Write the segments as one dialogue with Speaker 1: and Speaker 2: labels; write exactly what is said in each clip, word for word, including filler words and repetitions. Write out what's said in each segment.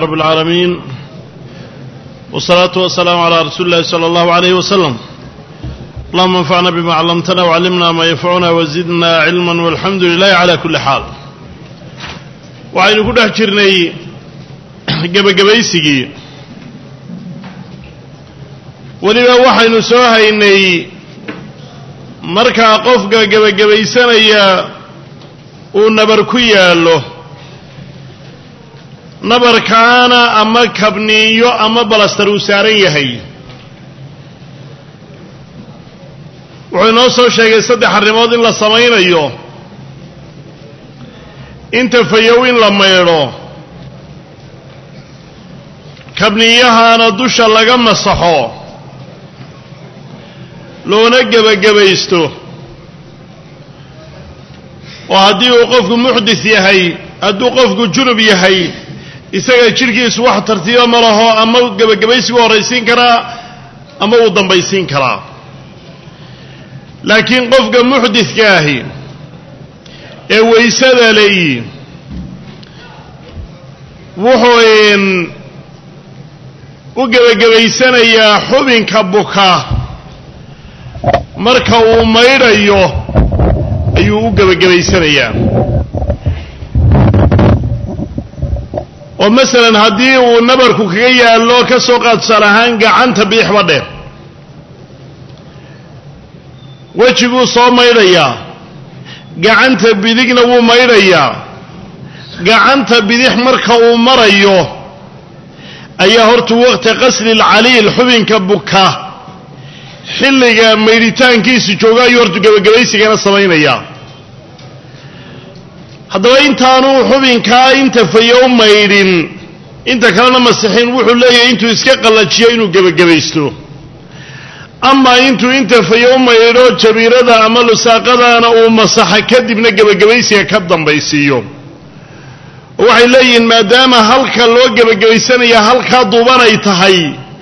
Speaker 1: رب العالمين والصلاة والسلام على رسول الله صلى الله عليه وسلم. اللهم انفعنا بما علمتنا وعلمنا ما ينفعنا وزدنا علما والحمد لله على كل حال. وعين كل حجرني gabagabaysigii waliba waxaynu soo haynay marka qofka gabagabaysanaya uu nabar ku yaalo nabarkaana ama kabniyo ama balastar uu saaran yahay wuxuu noo soo sheegay saddex arrimood in la samaynayo inta fayow in la meedho kabniyahana dusha laga masaxo loona gebagabaysto oo haddii uu qofku muxdis yahay hadduu qofku junub yahay isaga jirkiisu wax tartiiba ma laho ama gebagabaysigu horaysiin karaa ama uu dambaysiin karaa laakiin qofka muxdiska ahi ee waysada leeyi wuxuu u gebagabaysanayaa xubinka buka marka uu maydhayo ayuu u gebagabaysanayaa oo masalan haddii uu nabarku kaga yaallo ka soo qaad tusaale ahaan gacanta biixba dheer wejiguu soo maydhayaa gacanta bidigna wuu maydhayaa gacanta bidix marka uu marayo ayaa horta waqti qasli alcaliil xubinka buka xilliga maydhitaankiisa jooga ayuu horta gebagabaysigana samaynayaa haddaba intaanu xubinkaa inta fayow maydhin inta kalena masixin wuxuu leeyahay intuu iska qallajiyo inuu gebagabaysto ama intuu inta fayow maydho jabiirada ama lusaaqadana uu masaxa kadibna gebagabaysiga ka dambaysiiyo waxay leeyihiin maadaama halka loo gebagabaysanaya halkaa duubanay tahay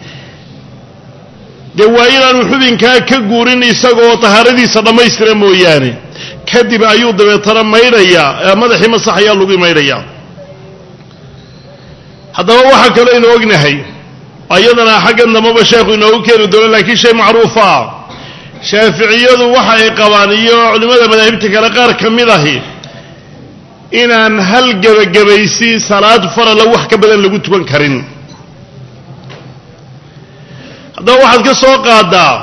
Speaker 1: dee waa inaanu xubinkaa ka guurin isagoo tahaaradiisa dhammaystira mooyaane kadib ayuu dabeetana maydhayaa madaxii masaxayaa lagu maydhayaa haddaba waxaa kaloo aynu ognahay ayadana xaggan dambaba sheekhu inoogu keeni doono laakiin shay macruufa ah shaaficiyadu waxa ay qabaan iyo culimmada madaahibta kale qaar ka mid ahi inaan hal gebagabaysi salaad farala wax ka badan lagu tukan karin haddaba waxaad ka soo qaadaa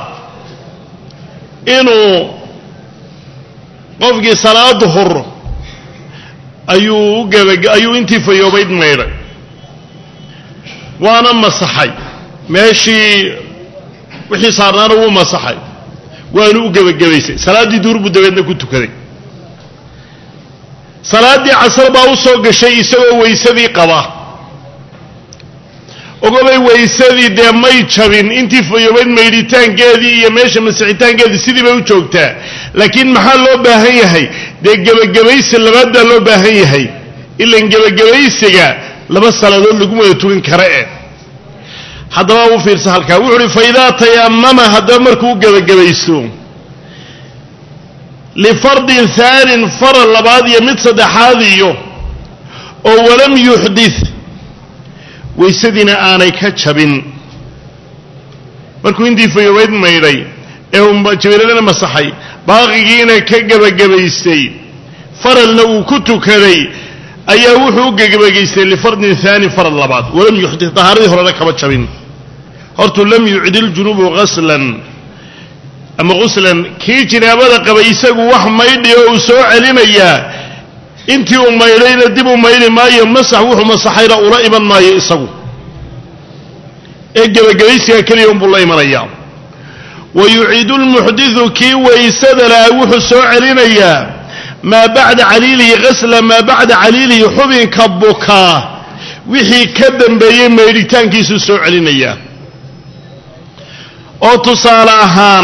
Speaker 1: inuu qofkii salaad duhur ayuu gabag ayuu intii fayoobayd maydhay waana masaxay meeshii wixii saarnaana wuu masaxay waanu u gebagabaysay salaaddii duhur buu dabeedna ku tukaday salaaddii casar baa u soo gashay isagoo waysadii qaba ogobay waysadii dee may jabin intii fayoobayd maydhitaankeedii iyo meesha masixitaankeedii sidii bay u joogtaa laakiin maxaa loo baahan yahay dee gebagabaysi labaadaa loo baahan yahay ilan gebagabaysiga laba salaadood laguma wada tukan kara eh haddaba u fiirsa halkaa wuxu uhi fa idaa tayamama haddaba markuu gebagabaysto lifardin haanin faral labaad iyo mid saddexaad iyo oo walam yuxdith waysadiina aanay ka jabin markuu intii fayoobayd maydhay ee uu jabiiradana masaxay baaqigiina ka gebagabaystay faralna uu ku tukaday ayaa wuxuu u gebagaystay lifardin haanin faral labaad walam yuxdith tahaaradii horena kama jabin hortuu lam yucdil junubu ghaslan ama quslan kii jinaabada qabay isagu wax maydhi oo uu soo celinayaa intii uu maydhayna dib u maydhi maayo masax wuxuu masaxayna ula iman maayo isagu ee gebagabaysiga keliya unbuu la imanayaa wa yuciidu lmuxdidu kii waysada laha wuxuu soo celinayaa maa bacda caliilihi qasla maa bacda caliilihi xubinka bukaa wixii ka dambeeyey maydhitaankiisuu soo celinayaa oo tusaale ahaan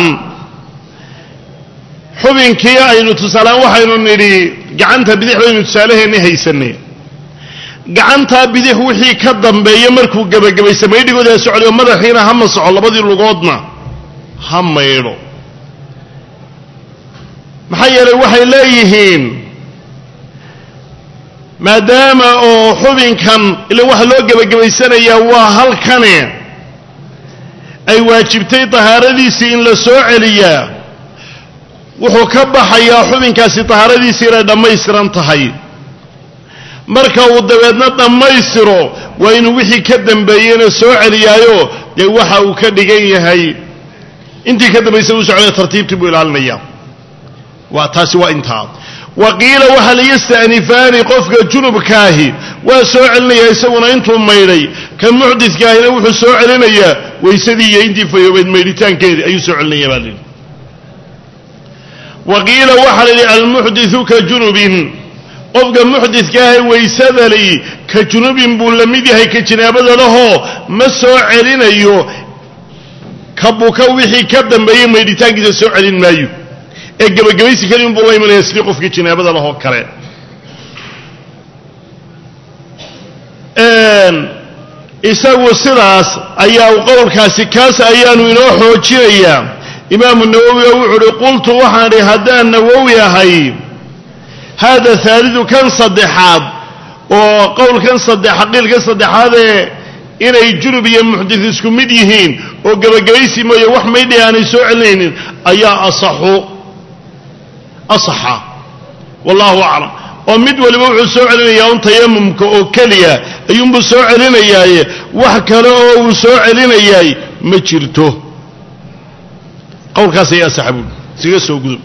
Speaker 1: xubinkii aynu tusaalaan waxaynu nidhi gacanta bidix baynu tusaaleheenni haysanay gacantaa bidix wixii ka dambeeya markuu gebagabaysa maydhigooda ha socoliyo madaxiina ha masaxo labadii lugoodna ha maydho maxaa yeelay waxay leeyihiin maadaama oo xubinkan ila waxa loo gabagabaysanayaa waa halkane ay waajibtay tahaaradiisii in la soo celiyaa wuxuu ka baxayaa xubinkaasi tahaaradiisii inay dhammaystiran tahay marka uu dabeedna dhammaystiro waa inuu wixii ka dambeeyeyna soo celiyaayo dee waxa uu ka dhigan yahay intii ka dambaysay uu socday tartiibtii buu ilaalinayaa waa taasi waa intaa waqiila waxa la yasta'nifaani qofka junubkaahi waa soo celinayaa isaguna intuu maydhay kan muxdidkaahina wuxuu soo celinayaa waysadii iyo intii fayoobeed maydhitaankeedii ayuu soo celinayaa baa lidhi waqiila waxa la yidhi almuxdithu ka junubin qofka muxdidkaahi waysadali ka junubin buu la mid yahay ka janaabada lahoo ma soo celinayo ka buka wixii ka dambeeyey maydhitaankiisa soo celin maayo ee gabagabaysi kaliya buu la imanaya sidii qofkii janaabada lahoo kale isagu sidaas ayaa qowlkaasi kaas ayaanu inoo xoojinayaa imaamu nawowi wuxuu uhi qultu waxaan idhi haddaan nawowi ahay hada haalidu kan saddexaad oo qowlkan saddex qiilkan saddexaadee inay junub iyo muxdid isku mid yihiin oo gabagabaysi mooye wax maydhay aanay soo celinaynin ayaa asaxu asaxa wallahu aclam oo mid waliba wuxuu soo celinayaa un tayamumka oo keliya ayuunbuu soo celinayaaye wax kale oo uu soo celinayaay ma jirto qowlkaas ayaa asaxa buuli siga soo gudub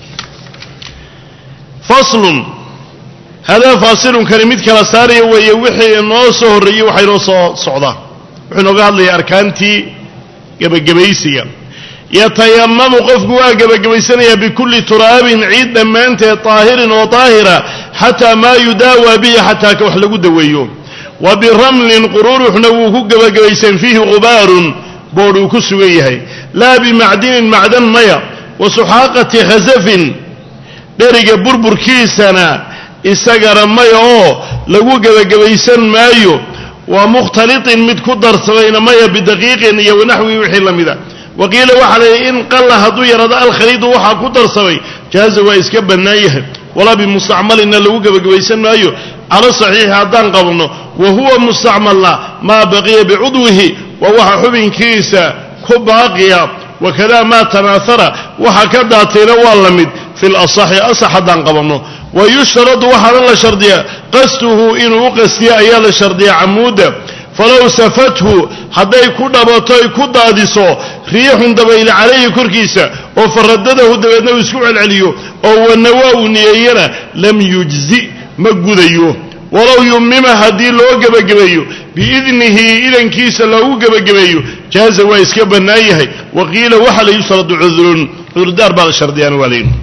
Speaker 1: faslun hadaa faasilun kani mid kala saaraya weeye wixii inoo soo horreeyey waxa inoo soo socdaa wuxuu inooga hadlayaa arkaantii gebagabaysiga yatayamamu qofku waa gebagabaysanayaa bikulli turaabin ciid dhammaanteed طaahirin oo طaahira xataa maa yudaawaa bihi xataa ka wax lagu daweeyo wa biramlin qururuxna wuu ku gebagabaysan fiihi gubaarun boodh uu ku sugan yahay laa bimacdinin macdan maya wa suxaaqati khasafin dheriga burburkiisana isagana maya oo lagu gebagabaysan maayo waa mukhtaliطin mid ku darsamayna maya bidaqiiqin iyo wanaxwi wixii la mida waqiila waxaa la yidhi in qalla hadduu yarado alkhaliidu waxaa ku darsamay jaaza waa iska bannaan yahay walaa bimustacmalinna lagu gebagabaysan maayo cala saxiixi haddaan qabno wa huwa mustacmalna maa baqiya bicudwihi waa waxa xubinkiisa ku baaqiya wakada maa tanaahara waxa ka daatayna waa la mid fi lasaxi asax haddaan qabanno wayushtaradu waxaana la shardiyaa qastuhu inuu u qastiya ayaa la shardiyaa camuuda falow safathu hadday ku dhabato ay ku daadiso riixun dabayl calayhi korkiisa oo faradadahu dabeedna uu isku celceliyo oo wanawaa uu niyeeyana lam yujzi ma gudayo walow yumima haddii loo gebagabeeyo biidnihi idankiisa loogu gebagabeeyo jaaza waa iska bannaan yahay waqiila waxa la yushradu cudrun cudurdaar baa la shardiyaan waa layidhi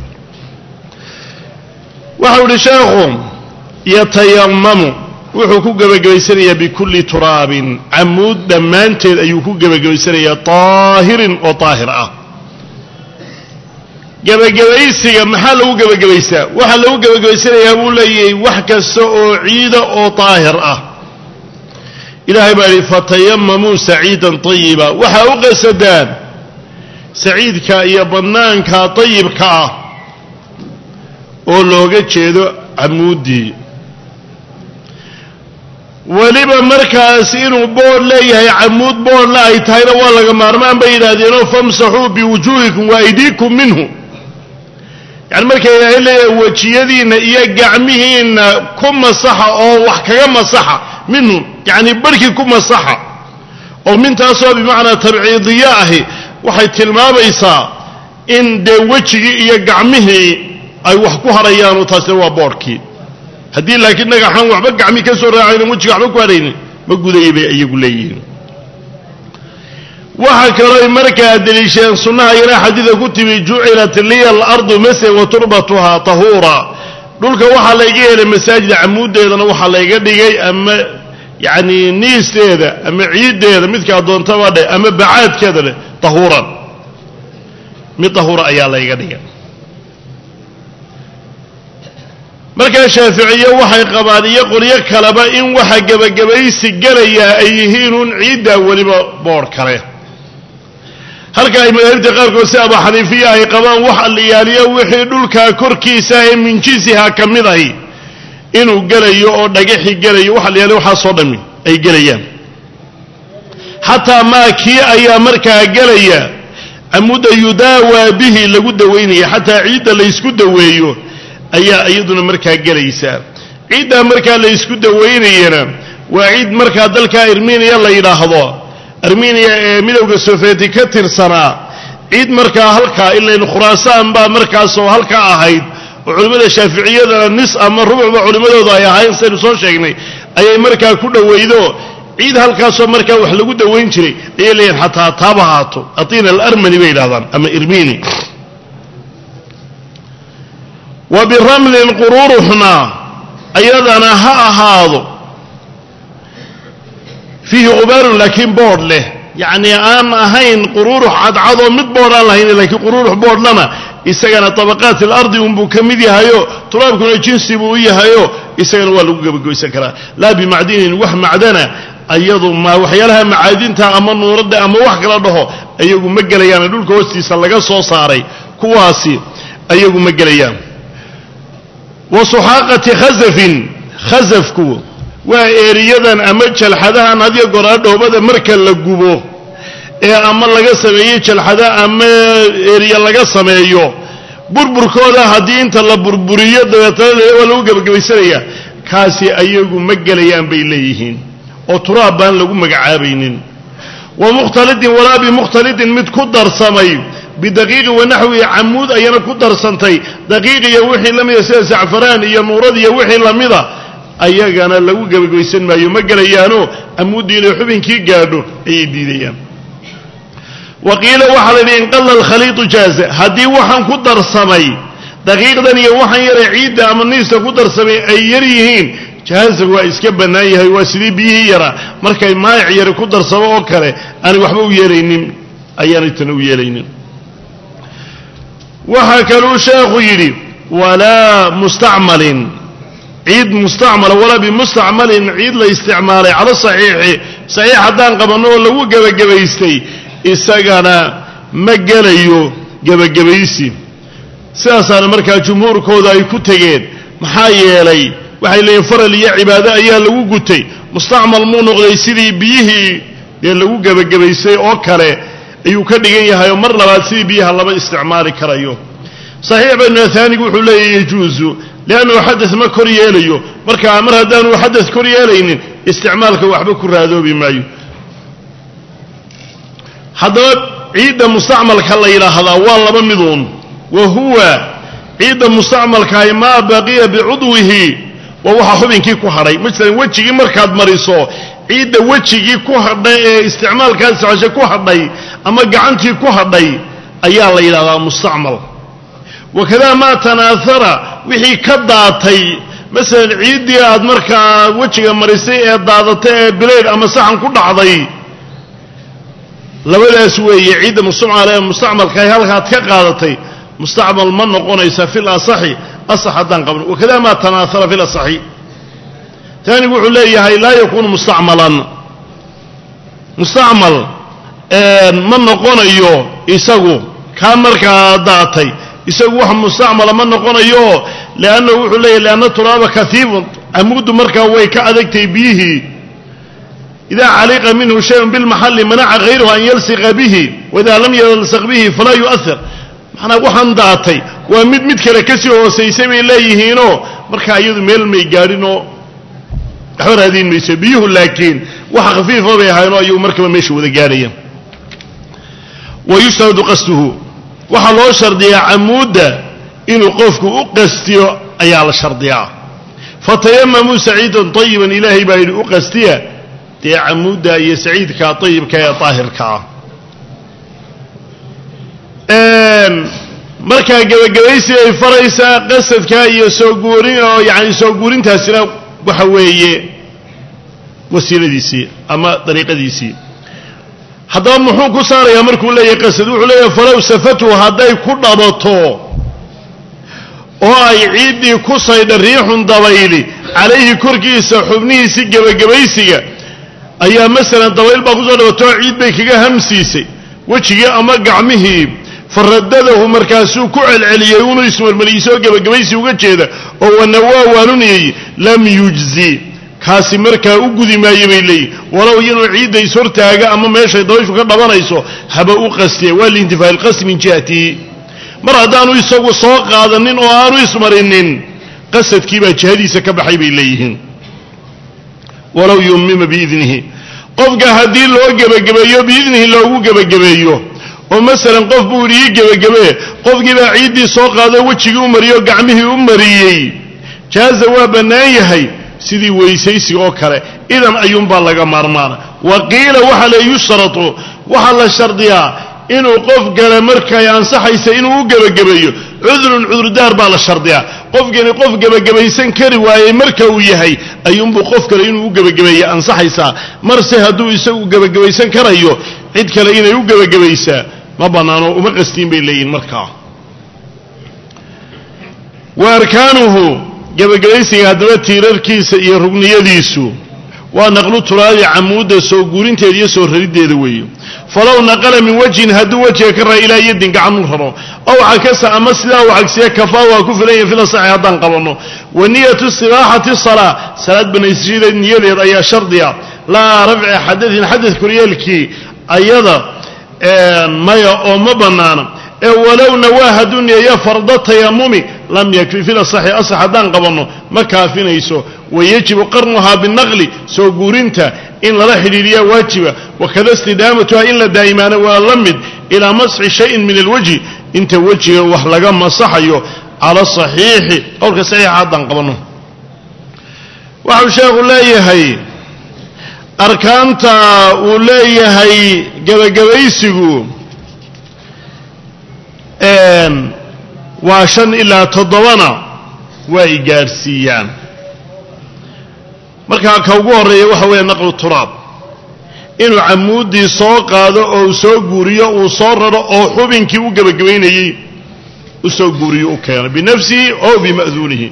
Speaker 1: waxau idhi sheekhu yatayamamu wuxuu ku gebagabaysanayaa bikulli turaabin camuud dhammaanteed ayuu ku gebagabaysanayaa طaahirin oo طaahir ah gebagabaysiga maxaa lagu gebagabaysaa waxaa lagu gebagabaysanayaa buu leeyahay wax kasta oo ciida oo طaahir ah ilaahay baa yidhi fatayamamuu saciidan طayiba waxaa u qasadaan saciidka iyo bannaanka طayibka ah oo looga jeedo camuuddii weliba markaas inuu boodh leeyahay camuud boodhna ay tahayna waa laga maarmaan bay yidhaahdeenoo famsaxuu biwujuuhikum wa aydiikum minhu yani marka ilaahay leeyahay wejiyadiinna iyo gacmihiinna ku masaxa oo wax kaga masaxa minhu yacni barhkii ku masaxa oo mintaasoo bimacnaa tabciidiye ahi waxay tilmaamaysaa in dee wejigii iyo gacmihii ay wax ku harayaanoo taasina waa boodhkii haddii laakiin dhagaxaan waxba gacmi ka soo raacaynan wejiga waxba ku hadhaynin ma gudayay bay iyagu leeyihiin waxa kaloo markaa daliisheen sunnaha yana xadiida ku timi jucilat liya alardu mase wa turbatuhaa tahuura dhulka waxaa layga yeelay masaajida camuuddeedana waxaa layga dhigay ama yacni niisteeda ama ciiddeeda midkaa doontaba dheh ama bacaadkeeda dheh tahuuran mid tahuura ayaa layga dhigay markaa shaaficiye waxay qabaan iyo qolyo kaleba in waxa gebagabaysi gelayaa ay yihiin un ciiddaa weliba boodh kale halka ay madaahibta qaarkood si abu xaniifiya ay qabaan wax alliyaaliyo wixii dhulkaa korkiisa ee min jinsihaa ka mid ahi inuu gelayo oo dhagaxi gelayo waxa la yiraahdo waxa soo dhami ay gelayaan hatta ma kii ayaa markaa gelaya amuda yudawa bihi lagu daweynaya hatta ciida la isku daweeyo ayaa iyaduna markaa gelaysa ciida markaa la isku daweynayna waa ciid markaa dalka Armenia la yiraahdo Armenia ee midowga Sovieti ka tirsanaa ciid markaa halka ilaa Khuraasaan ba markaa soo halka ahayd culimada Shaafiiciyada nis ama rubucba culimadooda ay ahayn sida soo sheegnay ayay markaa ku dhaweydo ciid halkaas oo markaa wax lagu daweyn jiray ay leeyahay hatta taabahaato atina al-armani bay yiraahdaan ama irmini wa bi raml qururuhna ayadana ha ahaado fihi ghubar lakin board leh yani aan ahayn qururux cadcado mid board aan lahayn laakiin qururux board lana isagana tabaqaat al-ardi umbu kamid yahayo tulaabkuna jinsi buu yahayo isagana waa lagu gabagooysan karaa la bi macdin wax macdana ayadu ma waxyaalaha macaadinta ama nuurada ama wax kala dhaho ayagu ma galayaan dhulka hoostiisa laga soo saaray kuwaasi ayagu ma galayaan wasuhaqati khazafin khazafku waa eeriyadan ama jalxadahan hadiyo goraadhoobada marka la gubo ee ama laga sameeyo jalxada ama eeriya laga sameeyo burburkooda hadii inta la burburiyo dabeetana waa lagu gabagabaysanaya kaasi ayagu ma galayaan bay leeyihiin oo turaab baan lagu magacaabaynin wa mukhtalidin wala bi mukhtalidin mid ku darsamay bidaqiiq wa nahwi amud ayana ku darsantay daqiiq iyo wixii lamida sida safaraan iyo nuurad iyo wixii lamida ayagana lagu gabagaysan maayo ma galayaano amudiina xubinkii gaadho ay diidayaan waqiila waxa la in qalla al-khaliit jaaza hadii waxan ku darsamay daqiiqdan iyo waxan yar ciida ama niista ku darsamay ay yar yihiin jaaza waa iska banaan yahay waa sidii biyi yara markay maac yar ku darsamo oo kale aan waxba u yeelaynin ayaan inta u yeelaynin waxa kale uu sheekhu yiri wala musta'malin عيد مستعمل ولا بمستعمل عيد لا استعماله على صحيح صحيح hadaan qabano lagu gabagabaystay isagana ma galayo gabagabaysi sidaasana markaa jumhuurkooda ay ku tageen maxaa yeelay waxay leeyihiin faral iyo cibaado ayaa lagu gutay mustacmal muu noqday sidii biyihii ee lagu gabagabaysay oo kale ayuu ka dhigan yahay mar labaad sidii biyaha laba isticmaali karayo صحيح بن ثاني wuxuu leeyahay juuzu لانه حدث ما كورييليو marka amar hadaan uu حدث كورييلeynin isticmaalka waxba ku raadoobi maayo hadaba ciida mustacmalka la yiraahdo waa laba midoon wa huwa ciida mustacmalka ay ma baqiya bi'udwihi wa waxa xubinkii ku haray midalan wajigi markaad mariso ciida wajigi ku hadhay ee isticmaalkaas socosho ku hadhay ama gacantii ku hadhay ayaa la yiraahdaa mustacmal وكذا ما تناثر وحي كداتي مثلا عيدي اد marka wajiga marisay ee daadatay bileed ama saxan ku dhacday labadaas weeye ciid mustacmal ee mustacmalka ay halka ka qaadatay mustacmal ma noqonaysa fil asahi asahadan qabl وكذا ما تناثر في الاصحي ثاني wuxuu leeyahay la yakun mustacmalan mustacmal ee ma noqonayo isagu ka marka daatay isagu wax mustacmal ma noqonayo laana wuxuu leeyahay laana turaaba kathiib amud marka way ka adagtay bihi ida aliqa minhu shay bil mahall mana'a ghayruhu an yalsiqa bihi wada lam yalsiq bihi fala yu'athir maxna waxan daatay waa mid mid kale ka sii hooseysay bay leeyihiino marka ayadu meel may gaarino xaraadin meesha biyuhu laakiin wax khafiif oo bay hayno ayuu marka meesha wada gaarayaan ويشترط قصده waxa loo shardiyaa amuuda inuu qofku u qastiyo ayaa la shardiyaa fatayammamu sa'iidan tayyiban ilaahi baa u qastiya tii amuuda iyo sa'iidka tayyibka ee taahirka een marka gabagabaysi ay faraysa qasadka iyo soo guurin oo yaani soo guurintaasina waxa weeye wasiiladiisi ama dariiqadiisi haddaba muxuu ku saarayaa markuu leeyahay qasad wuxuu leeyahay falaw safatu haday ku dhabato oo ay ciidii ku sayda riixun dabayli calayhi korkiisa xubnihiisi gabagabaysiga ayaa masalan dabayl baa ku soo dhabato ciid bay kaga hamsiisay wajigii ama gacmihii faradadahu markaasuu ku celceliyey inuu ismarmariisoo gebagabaysi uga jeeda oo wanawaa waanuniyey lam yujzi kaasi markaa u gudi maayo bay leeyihin walow inuu ciidda is hortaaga ama meeshay dabayshu ka dhabanayso haba u qastiya waa liintifaa ilqasdi min jihatihi mar haddaanu isagu soo qaadanin oo aanu ismarinin qasadkii baa jihadiisa ka baxay bay leeyihiin walow yummima biidnihi qofka haddii loo gebagabeeyo biidnihi loogu gebagabeeyo oo masalan qof buu yidhi ii gebagabee qofkii baa ciiddii soo qaado wejigii u mariyey oo gacmihii u mariyey jaaza waa bannaan yahay sidii weysaysi oo kale idan ayuunbaa laga maarmaana wa qiila waxa la yushratu waxaa la shardiyaa inuu qof kale markay ansaxaysa inuu u gebagabeeyo cudrun cudurdaar baa la shardiyaa qofkani qof gebagabaysan kari waayey marka uu yahay ayuunbuu qof kale inuu u gebagabeeya ansaxaysaa marse hadduu isagu gebagabaysan karayo cid kale inay u gebagabaysaa ma bannaano uma qastiin bay leeyihin markaa wa arkaanuhu gebagabaysiga haddaba tiirarkiisa iyo rugniyadiisu waa naqlu turaadi camuudda soo guurinteeda iyo soo rariddeeda weeye falow naqala min wajhin hadduu wejiga ka raa ilaa yadin gacanuu raro ow cakasa ama sidaa u cagsiya kafaa waa ku filan yahay fil asaxi haddaan qabanno wa niyatu istibaaxati salaa salaad banaysashadeed niyadeed ayaa shardiya laa rafci xadain xadad koryeelkii ayada maya oo ma bannaana ee walow nawaa hadduu niyeeyo farda tayamumi lam yakfi fil asaxi asax haddaan qabanno ma kaafinayso wayajibu qarnuhaa binaqli soo guurinta in lala xidhiiriyaa waajiba wakada istidaamatuha in la daa'imaana waa la mid ilaa masxi shayin min alwajhi inta wejiga wax laga masaxayo cala saxiixi qowlka saxiixa haddaan qabanno waxau sheekhu leeyahay arkaanta uu leeyahay gebagabaysigu waa shan ilaa toddobana waa i gaadhsiiyaan markaa ka ugu horreeya waxa weeye naqlu turaab inuu camuuddii soo qaado oo uu soo guuriyo uu soo raro oo xubinkii u gebagabaynayey u soo guuriyo u keeno binafsihi oo bima'duunihi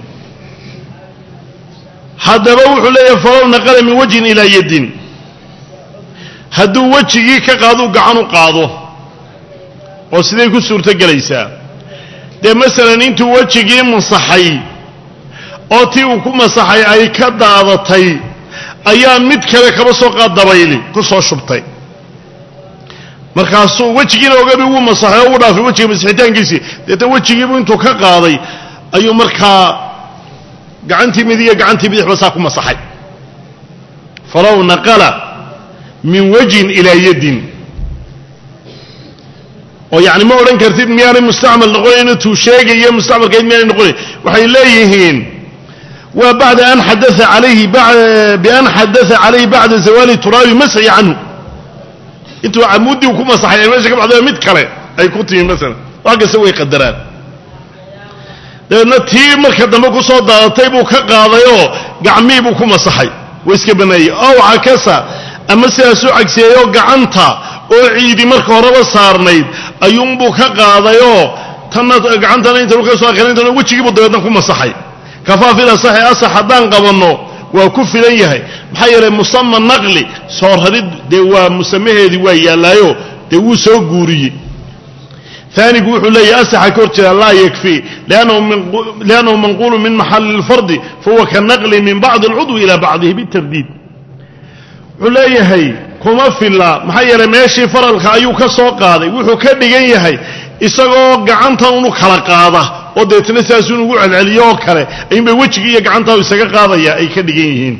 Speaker 1: haddaba wuxuu leeyahay falow naqala min wajhin ilaa yadin hadduu wejigii ka qaado u gacan u qaado oo siday ku suurto gelaysaa dee masalan intuu wejigii masaxay oo tii uu ku masaxay ay ka daadatay ayaa mid kale kaba soo qaad dabayli ku soo shubtay markaasuu wejigiina ogabi wuu masaxay oo u dhaafay wejiga masixitaankiisii deeta wejigiibu intuu ka qaaday ayuu markaa gacantii mid iyo gacantii bidixba saa ku masaxay falow naqala min wajhin ilaa yadin oo yani ma odhan kartid miyaanay mustacmal noqonayn tuu sheegayo mustacmalkayd miyaanay noqonayn waxay leeyihiin waa bacda an xadaa alayhi bian xadaa calayhi bacda zawaali turaabi masxi canhu intuu camuuddii ku masaxay meesha ka baxda mid kale ay ku timi masalan wax kasta way qadaraan dabeedna tii marka dambe ku soo daadatay buu ka qaadayoo gacmihii buu ku masaxay way iska baneeyey ow cakasa ama sidaasuu cagsiyeeyoo gacanta oo ciidi marka horeba saarnayd ayuunbuu ka qaadayoo tanna gacantana inta ka soo akhiray intana wejigiibuu dabeedna ku masaxay kafaa fil asaxi asax haddaan qabanno waa ku filan yahay maxaa yeelay musama naqli soo rarid dee waa musamaheedii waa yaallaayo dee wuu soo guuriyey aanigu wuxuu leeyahay asaxa ka hor jeeda laa yakfi liannahu manquulu min maxalli lfardi fahuwa ka naqli min bacdi alcudwi ilaa bacdihi bitardiid wuxuu leeyahay kuma filla maxaa yeelay meeshii faralka ayuu ka soo qaaday wuxuu ka dhigan yahay isagoo gacantan unu kala qaada oo deetna sidaasuu ugu celceliyo oo kale ayuunbay wejigii iyo gacantaa isaga qaadaya ay ka dhigan yihiin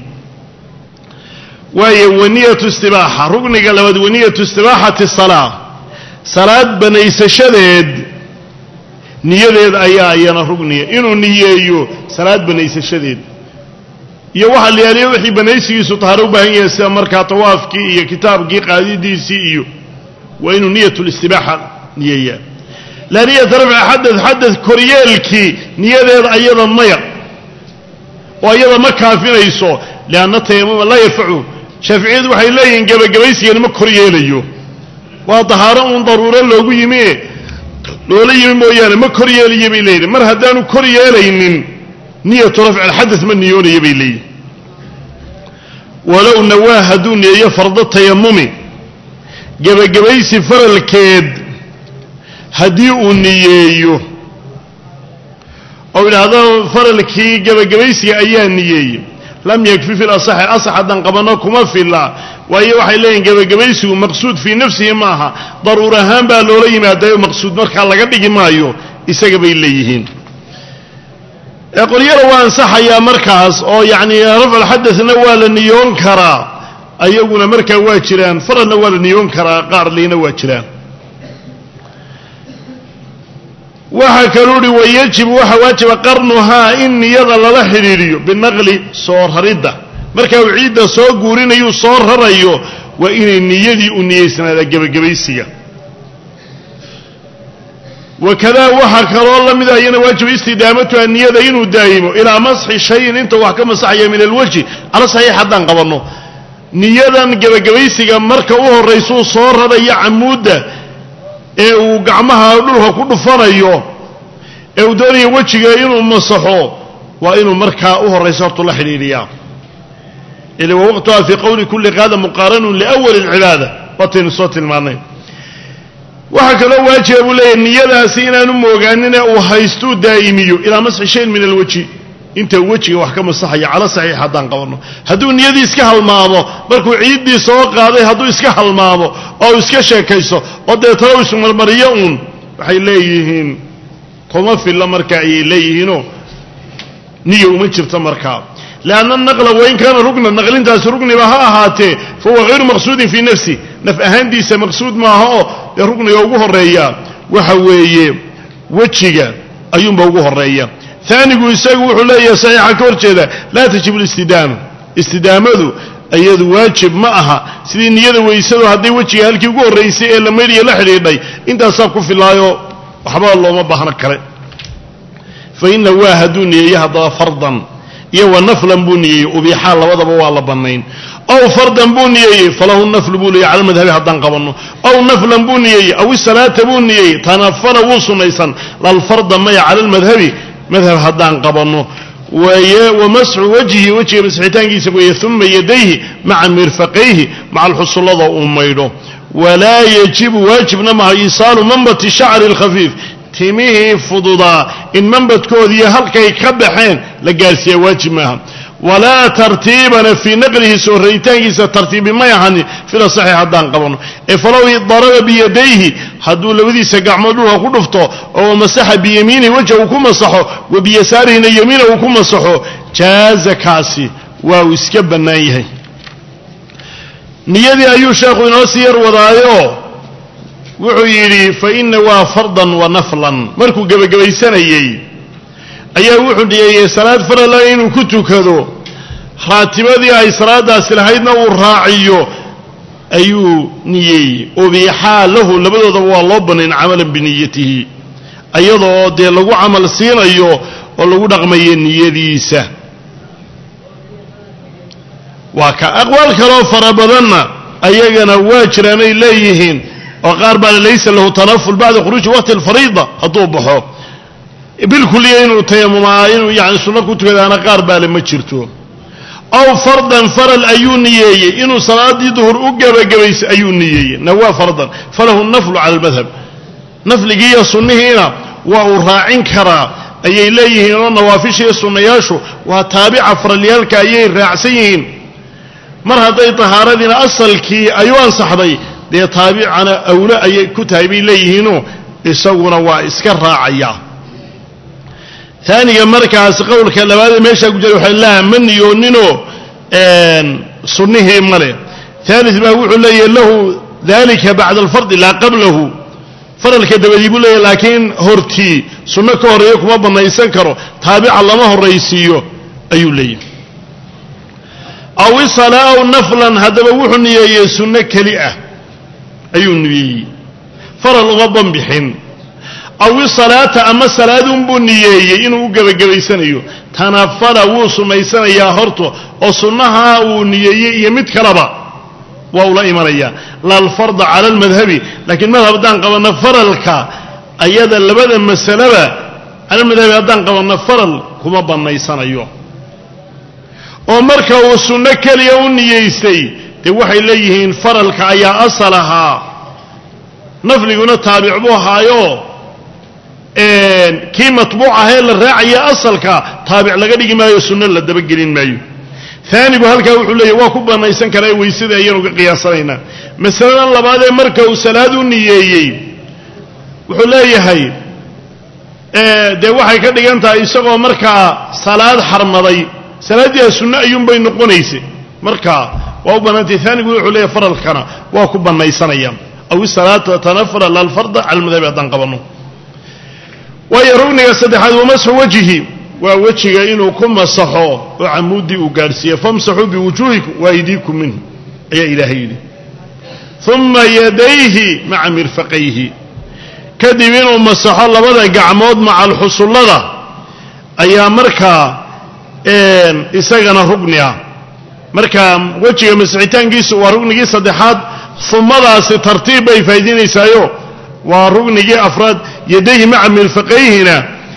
Speaker 1: waayo waniyatu istibaaxa rugniga labaad waniyatu istibaaxati salaa salaad banaysashadeed niyadeed ayaa iyana rugniya inuu niyeeyo salaad banaysashadeed iyo waxaa la yaaliya wixii banaysigiisu tahaaro u baahan yahay sida markaa tawaafkii iyo kitaabkii qaadidiisii iyo waa inuu niyatu listibaaxa niyeeyaa laa niyata rafci xadad xadad koryeelkii niyadeeda ayada maya oo ayada ma kaafinayso lianna tayamuma laa yarfacu shaaficiyadu waxay leeyihiin gebagabaysigani ma koryeelayo waa dahaaro uun daruuro loogu yimi loola yimi mooyaane ma koryeelayo bay leeyihin mar haddaanu kor yeelaynin niyatu rafci alxadad ma niyoonayo bay leeyihin walow nawaa hadduu niyeeyo farda tayamumi gebagabaysi faralkeed haddii uu niyeeyo oo yidhaahdo faralkii gabagabaysiga ayaa niyeeyey lam yakfi fi lasaxi asax haddaan qabanno kuma filla waayo waxay leeyihin gabagabaysigu maqsuud fii nafsihi maaha daruur ahaan baa loola yimaadayo maqsuud markaa laga dhigi maayo isaga bay leeyihiin ee qolyada waa ansaxayaa markaas oo yacni rafcu xadadna waa la niyoon karaa ayaguna markaa waa jiraan faralna waa la niyoon karaa qaar liina waa jiraan waxa kaluu hi wayajibu waxa waajiba qarnuhaa in niyada lala xidhiidhiyo binaqli soo raridda marka uu ciidda soo guurinayuu soo rarayo waa inay niyadii u niyeysnaada gebagabaysiga wakadaa waxaa kaloo la mid ayana waajiba istidaamatuha niyada inuu daa'imo ilaa masxi shayin inta wax ka masaxaya min alwajhi cala saxiix haddaan qabanno niyadan gebagabaysiga marka u horraysuu soo rarayo camuudda ee uu gacmaha dhulka ku dhufanayo ee uu doonayo wejiga inuu masaxo waa inuu markaa u horrayso hortu la xidhiidhiyaa ila wa waqtuha fii qowli kulli qaada muqaaranun liawali alcibaada waataynu soo tilmaannay waxaa kaloo waajiba buu leeyahay niyadaasi inaanu moogaanine uu haystuu daa'imiyo ilaa masxi shayin min alwajhi inta wejiga wax ka masaxaya cala saxiix haddaan qabanno hadduu niyadii iska halmaamo markuu ciiddii soo qaaday hadduu iska halmaamo oo iska sheekayso oo deetana u ismarmariyo uun waxay leeyihiin kuma filla marka ayay leeyihiinoo niya uma jirto markaa lianna naqla wain kaana rugna naqlintaasi rugniba ha ahaatee fahuwa hayru maqsuudin fii nafsi naf ahaantiisa maqsuud maaha oo dee rugniga ugu horreeya waxa weeye wejiga ayuunba ugu horreeya aanigu isagu wuxuu leeyahay saxiixa ka hor jeeda laa tajibu listidaama istidaamadu iyadu waajib ma aha sidii niyada weysadu hadday wejiga halkii ugu horraysay ee la maydhiya la xidhiidhay intaasaa ku filaayo waxba looma baahno kale fa ina waa hadduu niyeeyo haddaba fardan iyo wa naflan buu niyeeyey ubiixaa labadaba waa la bannayn ow fardan buu niyeeyey falahu naflu buu leeyay cala madhabi haddaan qabanno ow naflan buu niyeeyey aw isalaata buu niyeeyey tanafala wuu sunnaysan lalfarda maya cala almadhabi madhab haddaan qabanno wamasxu wajhi wejiga masxitaankiisa weeye uma yadayhi maca mirfaqayhi maca alxusullada uu maydho walaa yajibu waajibna maha isaalu manbati shacri alkhafiif timihii fududaa in manbadkoodiiyo halkay ka baxeen la gaarsiiya waajib maaha walaa tartiibana fii naqlihi soo raritaankiisa tartiibi may ahani fila saxiix haddaan qabanno ee falow daraba biyadayhi hadduu labadiisa gacmood dhulka ku dhufto oo masaxa biyamiinihi wajha uu ku masaxo wa biyasaarihina yamiina uu ku masaxo jaaza kaasi waa uu iska bannaan yahay niyadii ayuu sheekhu inoo sii yar wadaayo wuxuu yidhi fa ina waa fardan wa naflan markuu gebagabaysanayey ayaa wuxuu niyeeyey salaad farala inuu ku tukado raatibadii ay salaadaasi lahaydna uu raaciyo ayuu niyeeyey ubiixaa lahu labadoodaba waa loo bannayn camalan biniyatihi iyadoo dee lagu camal siinayo oo lagu dhaqmayo niyadiisa waa ka aqwaal kaloo fara badanna ayagana waa jiraanay leeyihiin oo qaar baa laysa lahu tanaful bacda khuruuji waqti alfariida hadduu baxo bilkuliya inuu tayamumaa inuu yani sunno ku tukadaana qaar baale ma jirto aw fardan faral ayuu niyeeyey inuu salaadii duhur u gebagabaysa ayuu niyeeyey nawaa fardan falahu naflu cala almadhab nafligiiyo sunnihiina waa uu raacin karaa ayay leeyihiin oo nawaafisha iyo sunnayaashu waa taabica faralyaalka ayay raacsan yihiin mar hadday tahaaradiina asalkii ayuu ansaxday dee taabicana awlo ayay ku tahay bay leeyihiinoo isaguna waa iska raacaya aaniga markaas qowlka labaadee meeshaa ku jira waxay laha ma niyooninoo sunnihii male aali baa wuxuu leeyahay lahu dalika bacda alfardi laa qablahu faralka dabadii buu leeyahay laakiin hortii sunno ka horreeya kuma bannaysan karo taabica lama horraysiiyo ayuu leeyahay aw isala aw naflan haddaba wuxuu niyeeyey sunno keli ah ayuu niyeeyey faral uma banbixin aw isalaata ama salaadunbuu niyeeyey inuu u gebagabaysanayo tanafala wuu sunnaysanayaa horto oo sunnaha uu niyeeyey iyo mid kaleba waa ula imanayaa laalfarda cala almadhabi laakiin madhab haddaan qabanno faralka ayada labada masalaba cala almadhabi haddaan qabanno faral kuma bannaysanayo oo marka uu sunno keliya u niyeystay dee waxay leeyihiin faralka ayaa asal ahaa nafliguna taabic buu ahaayo kii matbuuc ahee la raacaya asalka taabic laga dhigi maayo sunno la dabagelin maayo aanigu halkaa wuxuu leeyahy waa ku banaysan karaa weysada ayaanu ka qiyaasanaynaa masaladan labaad ee marka uu salaad u niyeeyey wuxuu leeyahay dee waxay ka dhigan tahay isagoo markaa salaad xarmaday salaaddiia sunno ayuunbay noqonaysay markaa waa u bannaantay aanigu wuxuu leeyahay faralkana waa ku banaysanaya aw isalaata tanafala lalfarda cala madhabi haddaan qabanno waayo rugniga saddexaad wamasxu wajhi waa wejiga inuu ku masaxo oo camuudii uu gaadhsiiye famsaxuu biwujuuhikum waaydiikum minhu ayaa ilaahay yidhi uma yadayhi maca mirfaqayhi kadib inuu masaxo labada gacmood maca alxusullada ayaa markaa isagana rugni ah marka wejiga masixitaankiisu waa rugnigii saddexaad umadaasi tartiib bay faa'iidinaysaayo waa rugnigii afraad yadayhi maca mirfaqayhina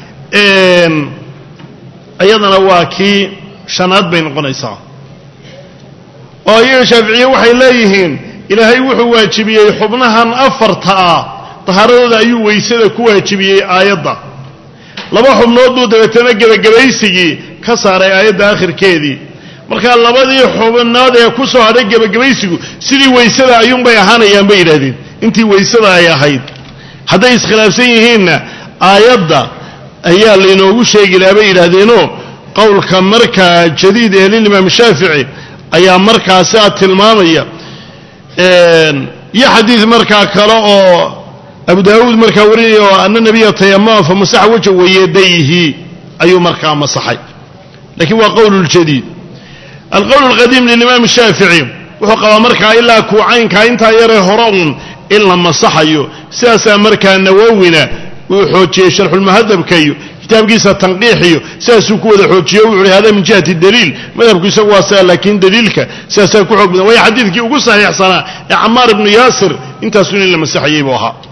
Speaker 1: ayadana waa kii shanaad bay noqonaysaa oo iyaga shaaficiye waxay leeyihiin ilaahay wuxuu waajibiyey xubnahan afarta ah tahaaradooda ayuu weysada ku waajibiyey aayadda laba xubnood buu dabeetana gebagabaysigii ka saaray aayadda akhirkeedii markaa labadii xubnood ee ku soo hadhay gebagabaysigu sidii weysada ayuunbay ahaanayaan bay yidhahdeen intii weysada ay ahayd hadday iskhilaafsan yihiinna aayadda ayaa laynoogu sheegi lahaa bay yidhaahdeenoo qowlka markaa jadiid ee lilimaam shaafici ayaa markaa sidaa tilmaamaya iyo xadiid markaa kale oo abu daawuud markaa warinaya oo ana nabiya tayamama famasaxa wajha wayadayhi ayuu markaa masaxay lakiin waa qowl ljadiid alqowl alqadiim lilimaam shaafici wuxuu qabaa markaa ilaa kuucaynkaa intaa yaree hore uun in la masaxayo sidaasaa markaa nawowina uu xoojiyey sharxulmuhadabka iyo kitaabkiisa tanqiixiyo sidaasuu ku wada xoojiyo wuxu uhi hada min jihati daliil madhabku isagu waa sidaa laakiin daliilka sidaasaa ku xoog badan waayo xadiidkii ugu saxiixsanaa ee camaar ibnu yaasir intaasun in la masaxayey buu ahaa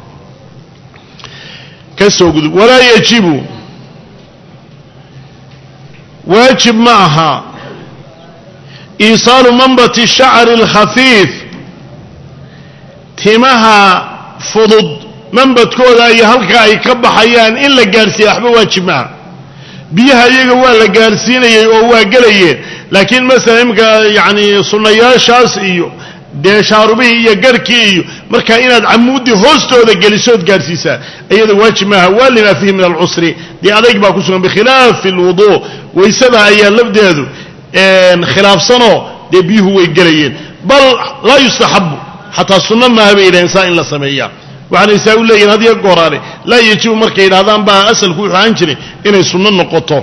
Speaker 1: ka soo gudub walaa yajibu waajib ma aha iisaalu manbati shacri alkhafiif timaha fudud manbadkooda iyo halka ay ka baxayaan in la gaadhsiiya waxba waajib maaha biyaha iyaga waa la gaadhsiinayay oo waa gelayeen laakiin masala imika yacni sunnayaashaas iyo dee shaarubihii iyo garhkii iyo markaa inaad camuuddii hoostooda gelisood gaadhsiisaa iyada waajib maaha waa limaa fiihi min alcusri dee adayg baa ku sugan bikhilaafi alwuduu waysada ayaa lafdeedu khilaafsanoo dee biyuhu way gelayeen bal laa yustaxabu xataa sunno maaha bay yidhahdeen saa in la sameeyaa waxaana isaa u leeyihin had iyo gooraale laa yajibu markay yidhahdaan baa asalku wuxuu ahaan jiray inay sunno noqoto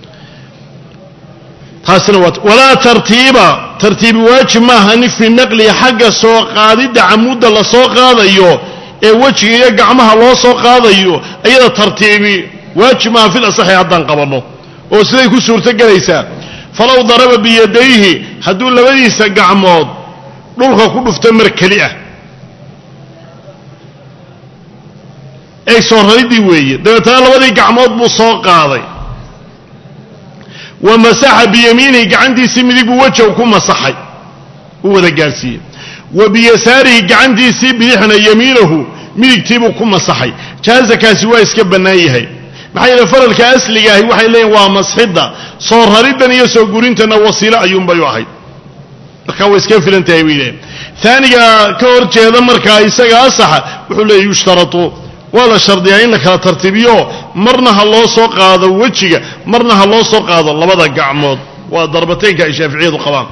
Speaker 1: taasina waa walaa tartiiba tartiibi waajib maaha ni fi naqli xagga soo qaadidda camuudda la soo qaadayo ee wejiga iyo gacmaha loo soo qaadayo iyada tartiibi waajib maaha fil asaxi haddaan qabanno oo siday ku suurtogelaysaa falow daraba biyadayhi hadduu labadiisa gacmood dhulka ku dhufto mar keli ah ay soo raridii weeye dabeetana labadii gacmood buu soo qaaday wa masaxa biyamiinihi gacantiisii midig buu wejha ku masaxay uu wada gaadhsiiyey wa biyasaarihi gacantiisii bidixna yamiinahu midigtiibuu ku masaxay jaazakaasi waa iska bannaan yahay maxaa yeele faralka asliga ahi waxay leeyihin waa masxidda soo rariddan iyo soo gurintanna wasiilo ayuunbay u ahayd markaa way iska filan tahay bay leeyihin aaniga ka hor jeeda markaa isaga asaxa wuxuu leeyahy yushtaratu waa la shardiyaa in la kala tartiibiyo marna ha loo soo qaado wejiga marna ha loo soo qaado labada gacmood waa darbateynka ay shaaficiyadu qabaan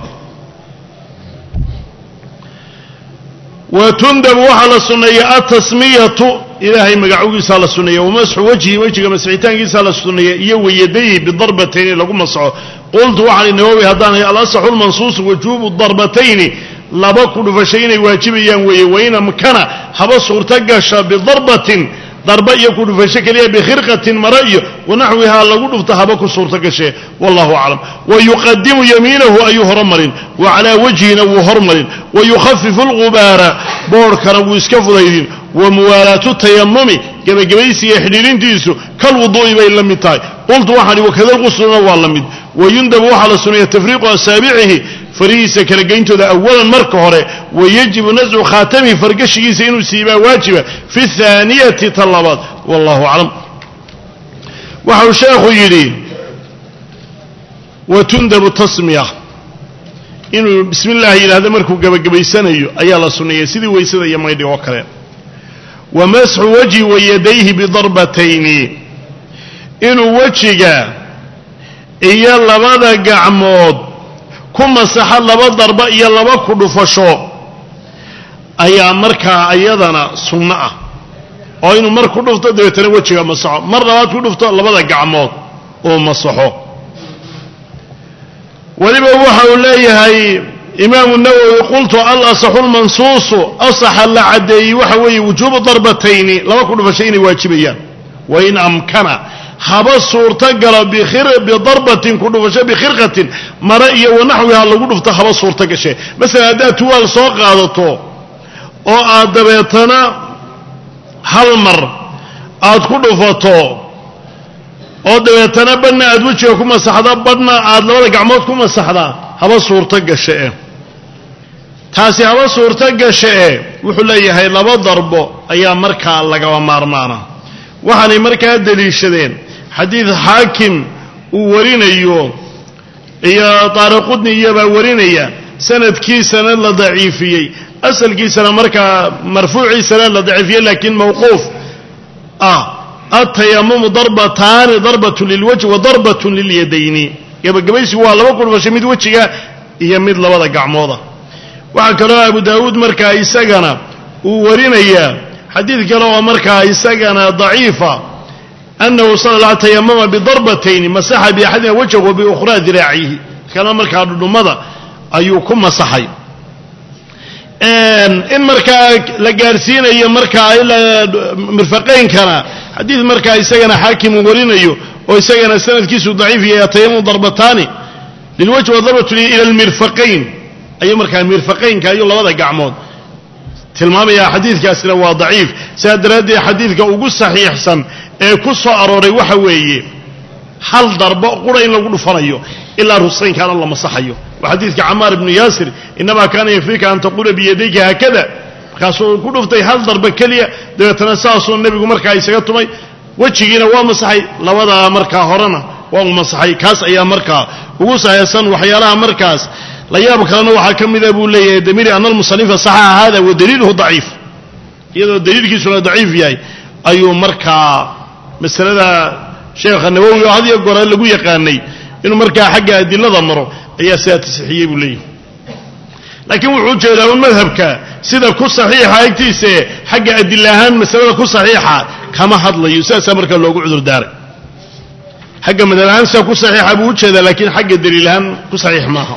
Speaker 1: wa tundabu waxaa la sunneeya atasmiyatu ilaahay magacogiisaa la sunneeya wamasxu wajhi wejiga masixitaankiisaa la sunneeya iyo wayadayhi bidarbatayni lagu masxo qultu waxaan nawowi haddaanay alasaxu lmansuusu wujuubu darbatayni laba ku dhufashay inay waajibayaan weeye wain amkana haba suurta gasha bidarbatin darba iyo ku dhufasho keliya bikhirqatin mara iyo wanaxwihaa lagu dhufta haba ku suurta gashe wallahu aclam wayuqadimu yamiinahu ayuu hormarin wa calaa wajhina wuu hormarin wayukhafifu algubaara boodhkana wuu iska fudaydin wa muwaalaatu tayamumi gebagabaysiga xidhiirintiisu kalwuduu'i bay la mid tahay qultu waxaan wakada lqusluna waa la mid wayundabu waxaa la suneeya tafriiqu asaabicihi farihiisa kala geyntooda awalan marka hore wayajibu nascu khaatamihi fargashigiisa inuu siibaa waajiba fi thaaniyati talabaad wallahu aclam. waxau sheekhu yidhi watundabu tasmiya inuu bismi illaahi yidhaahdo markuu gebagabaysanayo ayaa la sunneeyey sidii weysada iyo maydhi oo kale. wa masxu wajhi wayadayhi bidarbatayni inuu wejiga iyo labada gacmood ku masaxo laba darba iyo laba ku dhufasho ayaa markaa ayadana sunno ah oo inuu mar ku dhufto dabeetana wejiga masaxo mar labaad ku dhufto labada gacmood oo masaxo. weliba waxa uu leeyahay imaamu nawowi qultu alasaxu lmansuusu asaxa la caddeeyey waxa weeye wujuubu darbatayni laba ku dhufasho inay waajibayaan wain amkana haba suurta galo bidarbatin ku dhufasho bikhirqatin mare iyo wanaxwiha lagu dhufto haba suurta gashe. masalan haddaad tuwaal soo qaadato oo aad dabeetana hal mar aad ku dhufato oo dabeetana badhna aad wejiga ku masaxda badhna aad labada gacmood ku masaxdaa haba suurto gashe e taasi haba suurto gashe e wuxuu leeyahay laba darbo ayaa markaa lagaba maarmaana. waxaanay markaa deliishadeen xadiid xaakim uu warinayo iyo taariqudni iyobaa warinaya sanadkiisana la daciifiyey asalkiisana markaa marfuuciisana la daciifiyey laakiin mawquuf ah atayamumu darbataani darbatun lilwajhi wa darbatun lilyadayni gebagabaysigu waa laba ku dhufasho mid wejiga iyo mid labada gacmooda. waxaa kaloo abu daawuud markaa isagana uu warinayaa xadiid kale oo markaa isagana daciifa annahu sala la tayamama bidarbatayni masaxa biaxadina wajhahu wa biukhraa diraacihi kana markaa dhudhummada ayuu ku masaxay. in markaa la gaarsiinayo markaa ilaa mirfaqaynkana xadiid markaa isagana xaakim uu warinayo oo isagana sanadkiisu daciif yahay atayamum darbataani lilwajhi wa darbatu ila almirfaqayn ayuu markaa mirfaqaynka ayuu labada gacmood tilmaamaya. xadiidkaasina waa daciif sidaa daraaddeed xadiidka ugu saxiixsan ee ku soo arooray waxa weeye hal darbo qura in lagu dhufanayo ilaa rusaynkaana la masaxayo. waa xadiidka camaar ibnu yaasir inamaa kaana yakfiika an taqula biyadayka haakada markaasuu ku dhuftay hal darba keliya dabeetana saasuu nebigu markaa isaga tumay wejigiina waa masaxay labadaa markaa horena waa u masaxay. kaas ayaa markaa ugu saxiixsan. waxyaalaha markaas la yaab kalena waxaa ka mida buu leeyahay damiri ana almusanifa saxaxa hada wa daliiluhu daciif iyadoo daliilkiisuna daciif yahay ayuu markaa masalada sheekha nawowi oo had iyo goor lagu yaqaanay inuu markaa xagga adilada maro ayaa sidaa tasixiyey buu leeyahay. laakiin wuxuu jeedaa un madhabka sida ku saxiixa agtiisa xagga adil ahaan masalada ku saxiixa kama hadlayo sidaasaa markaa loogu cudur daaray. xagga madhab ahaan sida ku saxiixa buu u jeedaa laakiin xagga daliil ahaan ku saxiix maaha.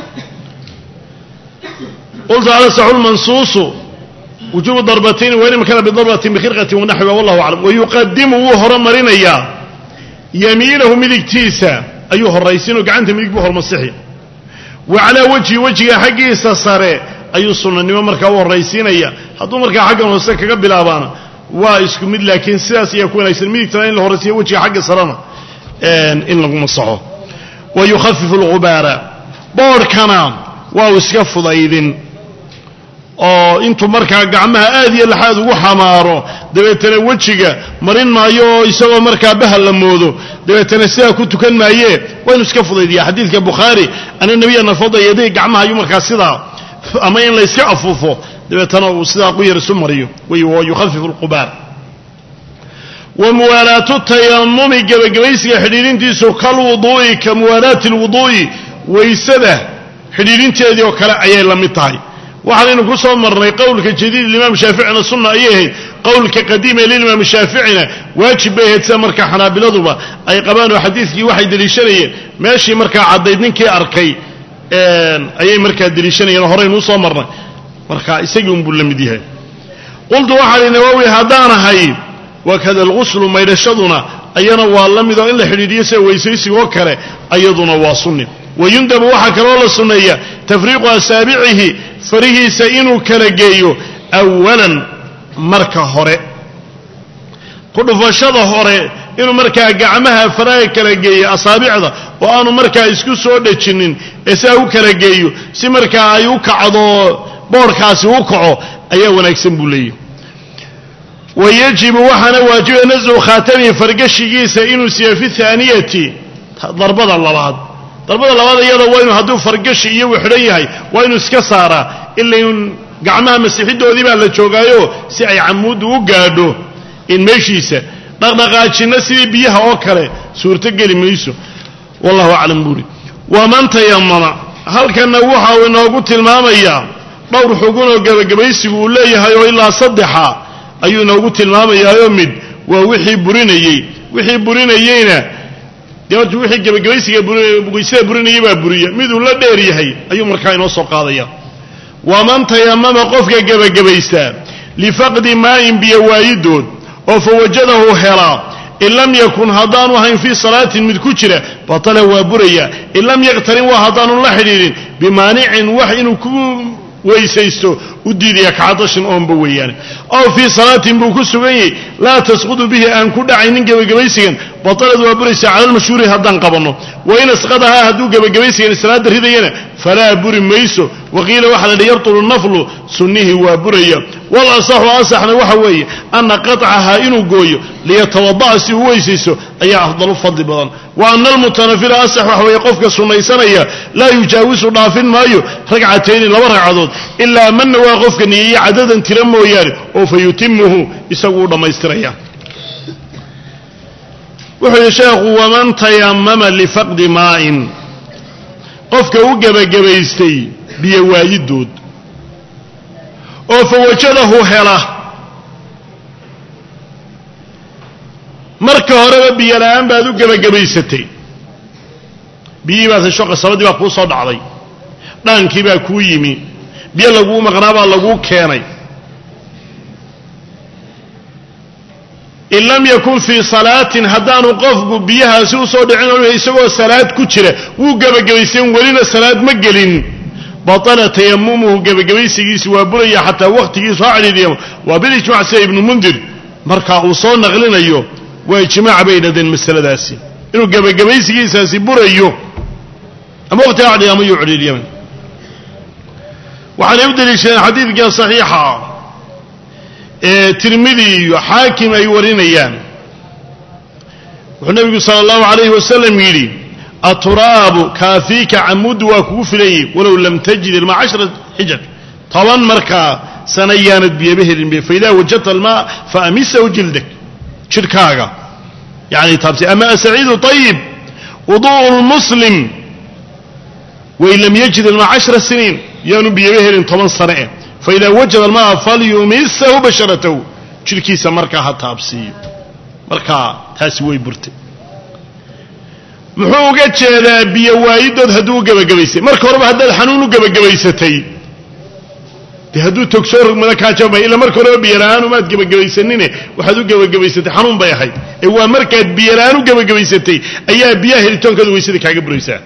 Speaker 1: qultu alasaxu lmansuusu wujuubu darbatayni wain amkana bidarbatin bikhirqatin wanaxwiha wallahu aclam. wayuqadimu wuu horumarinayaa yamiinahu midigtiisa ayuu horaysiinoo gacanta midig buu hormasixi. wa calaa wajhi wejiga xaggiisa sare ayuu sunnanimo markaa u horaysiinaya. hadduu markaa xaggan hoose kaga bilaabaana waa isku mid laakiin sidaas ayaa ku wanaagsan midigtana in la horaysiiyo wejiga xagga sarena in lagu masaxo. wa yukhafifu lgubaara boodhkana waa uu iska fudaydin oo intuu markaa gacmaha aad iyo laxaad ugu xamaaro dabeetana wejiga marin maayo oo isagoo markaa bahal la moodo dabeetana sidaa ku tukan maayee waa inuu iska fudaydiya. xadiidka bukhaari ana nabiya nafada yaday gacmaha ayuu markaa sidaa ama in la iska afuufo dabeetana uu sidaa quyar isu mariyo wa yukhafifu lqubaar. wa muwaalaatu tayamumi gebagabaysiga xidhiirintiisu kalwuduu'i ka muwaalaati lwuduu'i waysada xidhiirinteedii oo kale ayay la mid tahay. waxaanaynu ku soo marnay qowlka jadiid imaam shaaficina sunna ayay ahayd qowlka qadiim ee limaam shaaficina waajib bay ahayd sida markaa xanaabiladuba ay qabaan oo xadiidkii waxay deliishanayeen meeshii markaa caddayd ninkii arkay ayay markaa deliishanayeen horeynu usoo marnay marka isagii unbuu la mid yahay. qultu waxaa li nawowi haddaanahay wakada alguslu maydhashaduna ayana waa la mid oo in la xidhiidhiyo sida weysaysigoo kale ayaduna waa sunni. wayundabu waxaa kaloo la sunneeya tafriiqu asaabicihi farihiisa inuu kala geeyo awalan marka hore ku dhufashada hore inuu markaa gacmaha faraha kala geeyo asaabicda oo aanu markaa isku soo dhajinin ee saa u kala geeyo si markaa ay u kacdo boorkaasi u kaco ayaa wanaagsan buu leeyahay wayajibu waxaana waajiba nazu khaatami fargashigiisa inuu siiyo fi thaaniyati darbada labaad darbada labaad iyadoo waa inuu hadduu fargashi iyo wixidhan yahay waa inuu iska saaraa ilaa in gacmaha masiixidoodii baa la joogaayo si ay camuuddu u gaadho in meeshiisa dhaqdhaqaajinna sidii biyaha oo kale suurtogeli mayso wallahu aclam buuri waman tayamama halkanna waxa uu inoogu tilmaamayaa dhowr xugun oo gebagabaysigu uu leeyahay oo ilaa saddexa ayuu inoogu tilmaamayaayoo mid waa wixii burinayey wixii burinayeyna dee horta wixii gebagabaysiga burisada burinayay baa buriya miduu la dheer yahay ayuu markaa inoo soo qaadaya waman tayamama qofka gebagabaystaa lifaqdi maa'in biyo waayidood oo fawajadahu helaa in lam yakun haddaanu ahayn fii salaatin mid ku jira batala waa buraya in lam yaqtarin waa haddaanu la xidhiidhin bimaanicin wax inuu ku weysaysto u diidaya kacadashin oonba weeyaane ow fii salaatin buu ku sugan yahay laa tasqudu bihi aan ku dhacaynin gebagabaysigan batalad waa buraysaa cala almashhuuri haddaan qabanno wain asqadahaa hadduu gebagabaysigan salaada ridayana falaa buri mayso waqiila waxaa la yidhi yabtulu naflu sunnihii waa buraya wal asaxu asaxna waxa weeye anna qaطcahaa inuu gooyo liyatawada'a si uu weysaysto ayaa afdalu fadli badan wa ana almutanafila asax waxa weeye qofka sunnaysanaya laa yujaawisu dhaafin maayo ragcatayni laba ragcadood ilaa manna waa qofka niyeeye cadadan tira mooyaane oo fa yutimuhu isagu u dhammaystiraya wuxuu yidhi sheekhu waman tayamama lifaqdi maa'in qofka u gebagabaystay biyo waayidood oo fawajadahu hela marka horeba biyo la'aan baad u gebagabaysatay biyihii baad hesho qasabadii baa kuu soo dhacday dhaankii baa kuu yimi biyo laguu maqnaa baa laguu keenay in lam yakun fii salaatin haddaanu qofku biyahaasi u soo dhicin isagoo salaad ku jira wuu gebagabaysan welina salaad ma gelin batala tayamumuhu gebagabaysigiisi waa buraya xataa wakhtigiisu ha cidhiidhiyamo waa bilijmac sida ibnu mundir markaa uu soo naqlinayo waa ijmaac bay dhahdeen masaladaasi inuu gebagabaysigiisaasi burayo ama wakhtiga ha cidhiidhiyamo yuu cidhiidhiyamay waxaanay u daliishadeen xadiidka saxiixa ee tirmidi iyo xaakim ay warinayaan wuxuu nabigu sala allahu calayhi wasalam yidhi aturaabu kaafiika camuuddu waa kugu filan yihi walow lam tajid ilmaa cashara xijaj toban markaa sana yaanad biyaba helin faidaa wajadta almaa faamisahu jildak jidhkaaga yani taabsi ama asaciidu ayib wudu'u lmuslim wain lam yajid ilmaa cashara siniin yaanu biyaba helin toban sane eh faida wajada almaa falyumisahu basharatahu jidhkiisa markaa ha taabsiiyo markaa taasi way burtay muxuu uga jeedaa biyo waayidood hadduu u gebagabaysay marka horeba haddaad xanuun u gebagabaysatay dee hadduu togsoo rogmada kaa jabmay ila marka horeba biyola'aan umaad gebagabaysanine waxaad u gebagabaysatay xanuun bay ahayd ee waa markaad biyola'aan u gebagabaysatay ayaa biyaha helitoonkada weysada kaaga buraysaa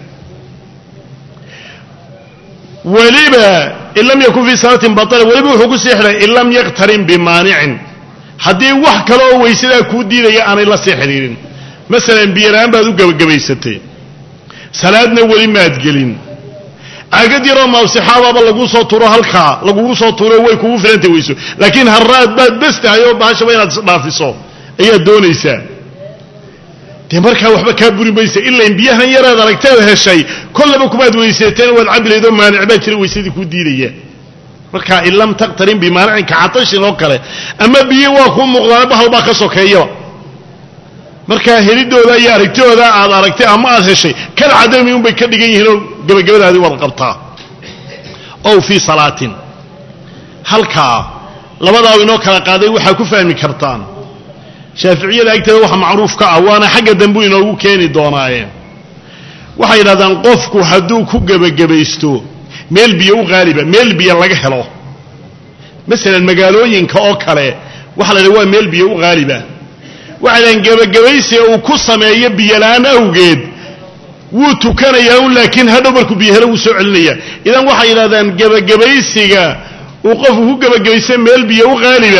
Speaker 1: weliba in lam yakun fii salaatin batala weliba wuxuu ku sii xidhay in lam yaqtarin bimaanicin haddii wax kale oo weysadaa kuu diidaya aanay la sii xidhiirin masalan biyola'aan baad u gebagabaysatay salaadna weli maad gelin caagad yaroo mawsixaadaaba laguu soo tuuro halkaa lagugu soo tuuro way kugu filantay weyso laakiin harraad baad bes tahay oo bahashaba inaad isdhaafiso ayaad doonaysaa dee markaa waxba kaa buri maysa ilain biyahan yaraad aragteed heshay kollaba kumaad weysateen waad cabbi lahayd oo maanic baa jira weysadii kuu diidaya markaa in lam taqtarin bimaanicin ka catashin oo kale ama biyo waa kuu muuqdaana bahal baa ka sokeeyaba markaa helidooda iyo aragtidooda aad aragtay ama aad heshay kal cadami unbay ka dhigan yihiin oo gebagabadaadii waad qabtaa ow fii salaatin halkaa labadaa inoo kala qaaday waxaa ku fahmi kartaan shaaficiyada agteeda waxa macruuf ka ah waana xagga dambu inoogu keeni doonaaye waxay yidhahdaan qofku hadduu ku gebagabaysto meel biyo u qaaliba meel biyo laga helo masalan magaalooyinka oo kale waxa la yidhaha waa meel biyo u qaaliba waxay yidhahdaan gebagabaysiga uu ku sameeyo biyola'aan awgeed wuu tukanayaa un laakiin hadhow markuu biyo helo wuu soo celinayaa idan waxay yidhahdaan gebagabaysiga uu qofku ku gebagabaysta meel biyo u qaaliba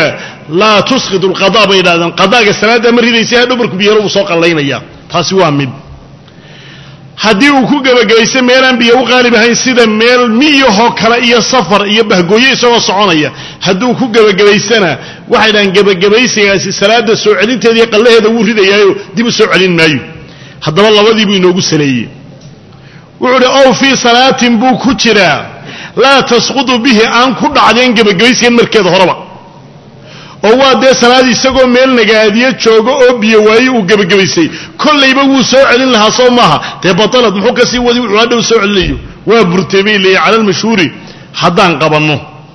Speaker 1: laa tusqitu alqadaa bay yidhahdaan qadaaga salaadda ma ridaysa hadhow markuu biyaro uu soo qallaynaya taasi waa mid haddii uu ku gebagabaysa meelaan biyo u qaalib ahayn sida meel miyahoo kale iyo safar iyo bahgooyo isagoo soconaya hadduu ku gebagabaysana waxay dhahaan gebagabaysigaasi salaadda soo celinteeda iyo qallaheeda wuu ridayaayo dib u soo celin maayo haddaba labadii buu inoogu saleeyey wuxuu uhi ow fii salaatin buu ku jiraa laa tasqudu bihi aan ku dhacdeen gebagabaysigan markeeda horeba oo waa dee salaad isagoo meel nagaadiyo joogo oo biyo waaye uu gebagabaysay kollayba wuu soo celin lahaa soo maaha dee batalad muxuu ka sii wadi wuxuu hadhow soo celinayo waa burtay bay leeyahy cala almashhuuri haddaan qabanno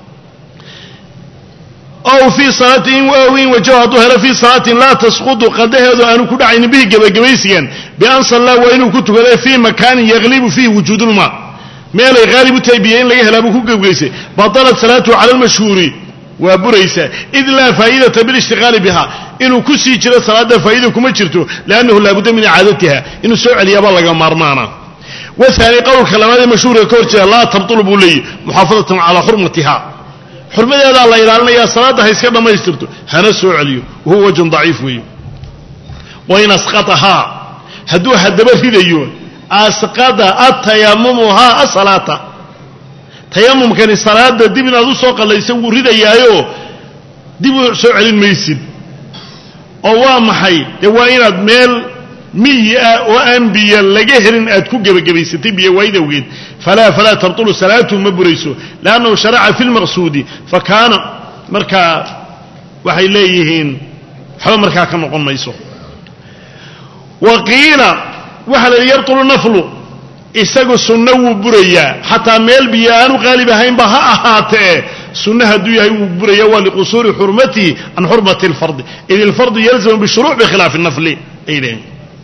Speaker 1: ow fii salaatin in waaweyn wajaho hadduu helo fii salaatin laa tasqudu qadaheedu aanu ku dhacaynin bihi gebagabaysigan bian sallaa waa inuu ku tukaday fii makaanin yaglibu fiihi wujuudulmaa meelay haalib u tahay biyo in laga helaa buu ku gebagaysay batalat salaatuhu cala almashhuuri waa buraysaa id laa faa'idata bilishtiqaali biha inuu ku sii jiro salaadda faa'iida kuma jirto liannahu laabudda min icaadatiha inuu soo celiyaabaa laga maarmaana wahaani qowlka labaad ee mashhuurka ka hor jeeda laa tabtulu buu leeyahy muxaafadatan calaa xurmatiha xurmadeedaa la ilaalinayaa salaadda ha iska dhammaystirto hana soo celiyo wahuwa wajhun daciif weeye wain asqatahaa hadduu haddaba ridayo asqada atayamumuhaa asalaata tayamumkani salaada dib inaad u soo qallaysa wuu ridayaayo dib u soo celin maysid oo waa maxay dee waa inaad meel miyi ah oo aan biyo laga helin aad ku gebagabaysatay biyo waayid awgeed falaa falaa tabtulu salaatu ma burayso liannahu sharaca fi lmaqsuudi fa kaana markaa waxay leeyihiin waxba markaa ka noqon mayso wa qiila waxaa la yidhi yabtulu naflu isagu sunno wuu burayaa xataa meel biyo aanu qaalib ahaynba ha ahaatee sunno hadduu yahay wuu buraya waa liqusuuri xurmatihi can xurmati alfardi id ilfardu yalzamu bishuruuc bikhilaafi nafli ay leeyihin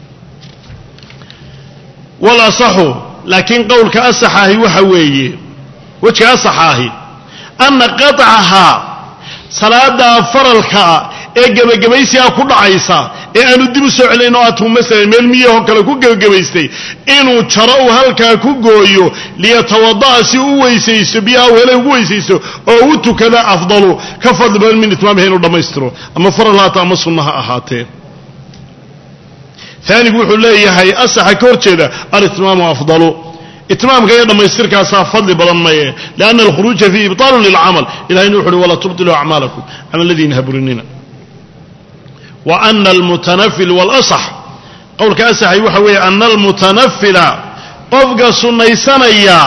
Speaker 1: walasaxu laakiin qowlka asaxaahi waxa weeye wejka asaxaahi anna qaطcahaa salaada faralkaa ee gebagabaysigaa ku dhacaysa ee aanu dib u soo celinayn oo atuu masalan meel miyahoo kale ku gebagabaystay inuu jaro uu halkaa ku gooyo liyatawada'a si u weysaysto biyaha u hele ugu weysaysto oo u tukada afdalu ka fadli badan min itmaamiha inuu dhammaystiro ama faral haata ama sunna ha ahaatee aanigu wuxuu leeyahay asaxa ka hor jeeda alitmaamu afdalu itmaamka iyo dhammaystirkaasaa fadli badan maye lianna alkhuruuja fiihi ibtaalun lilcamal ilahayna wuxu uhi walaa tubtiluu acmaalakum camaladiina haburinina wa ana almutanafil walasax qowlka asaxay waxa weeye ana almutanafila qofka sunnaysanaya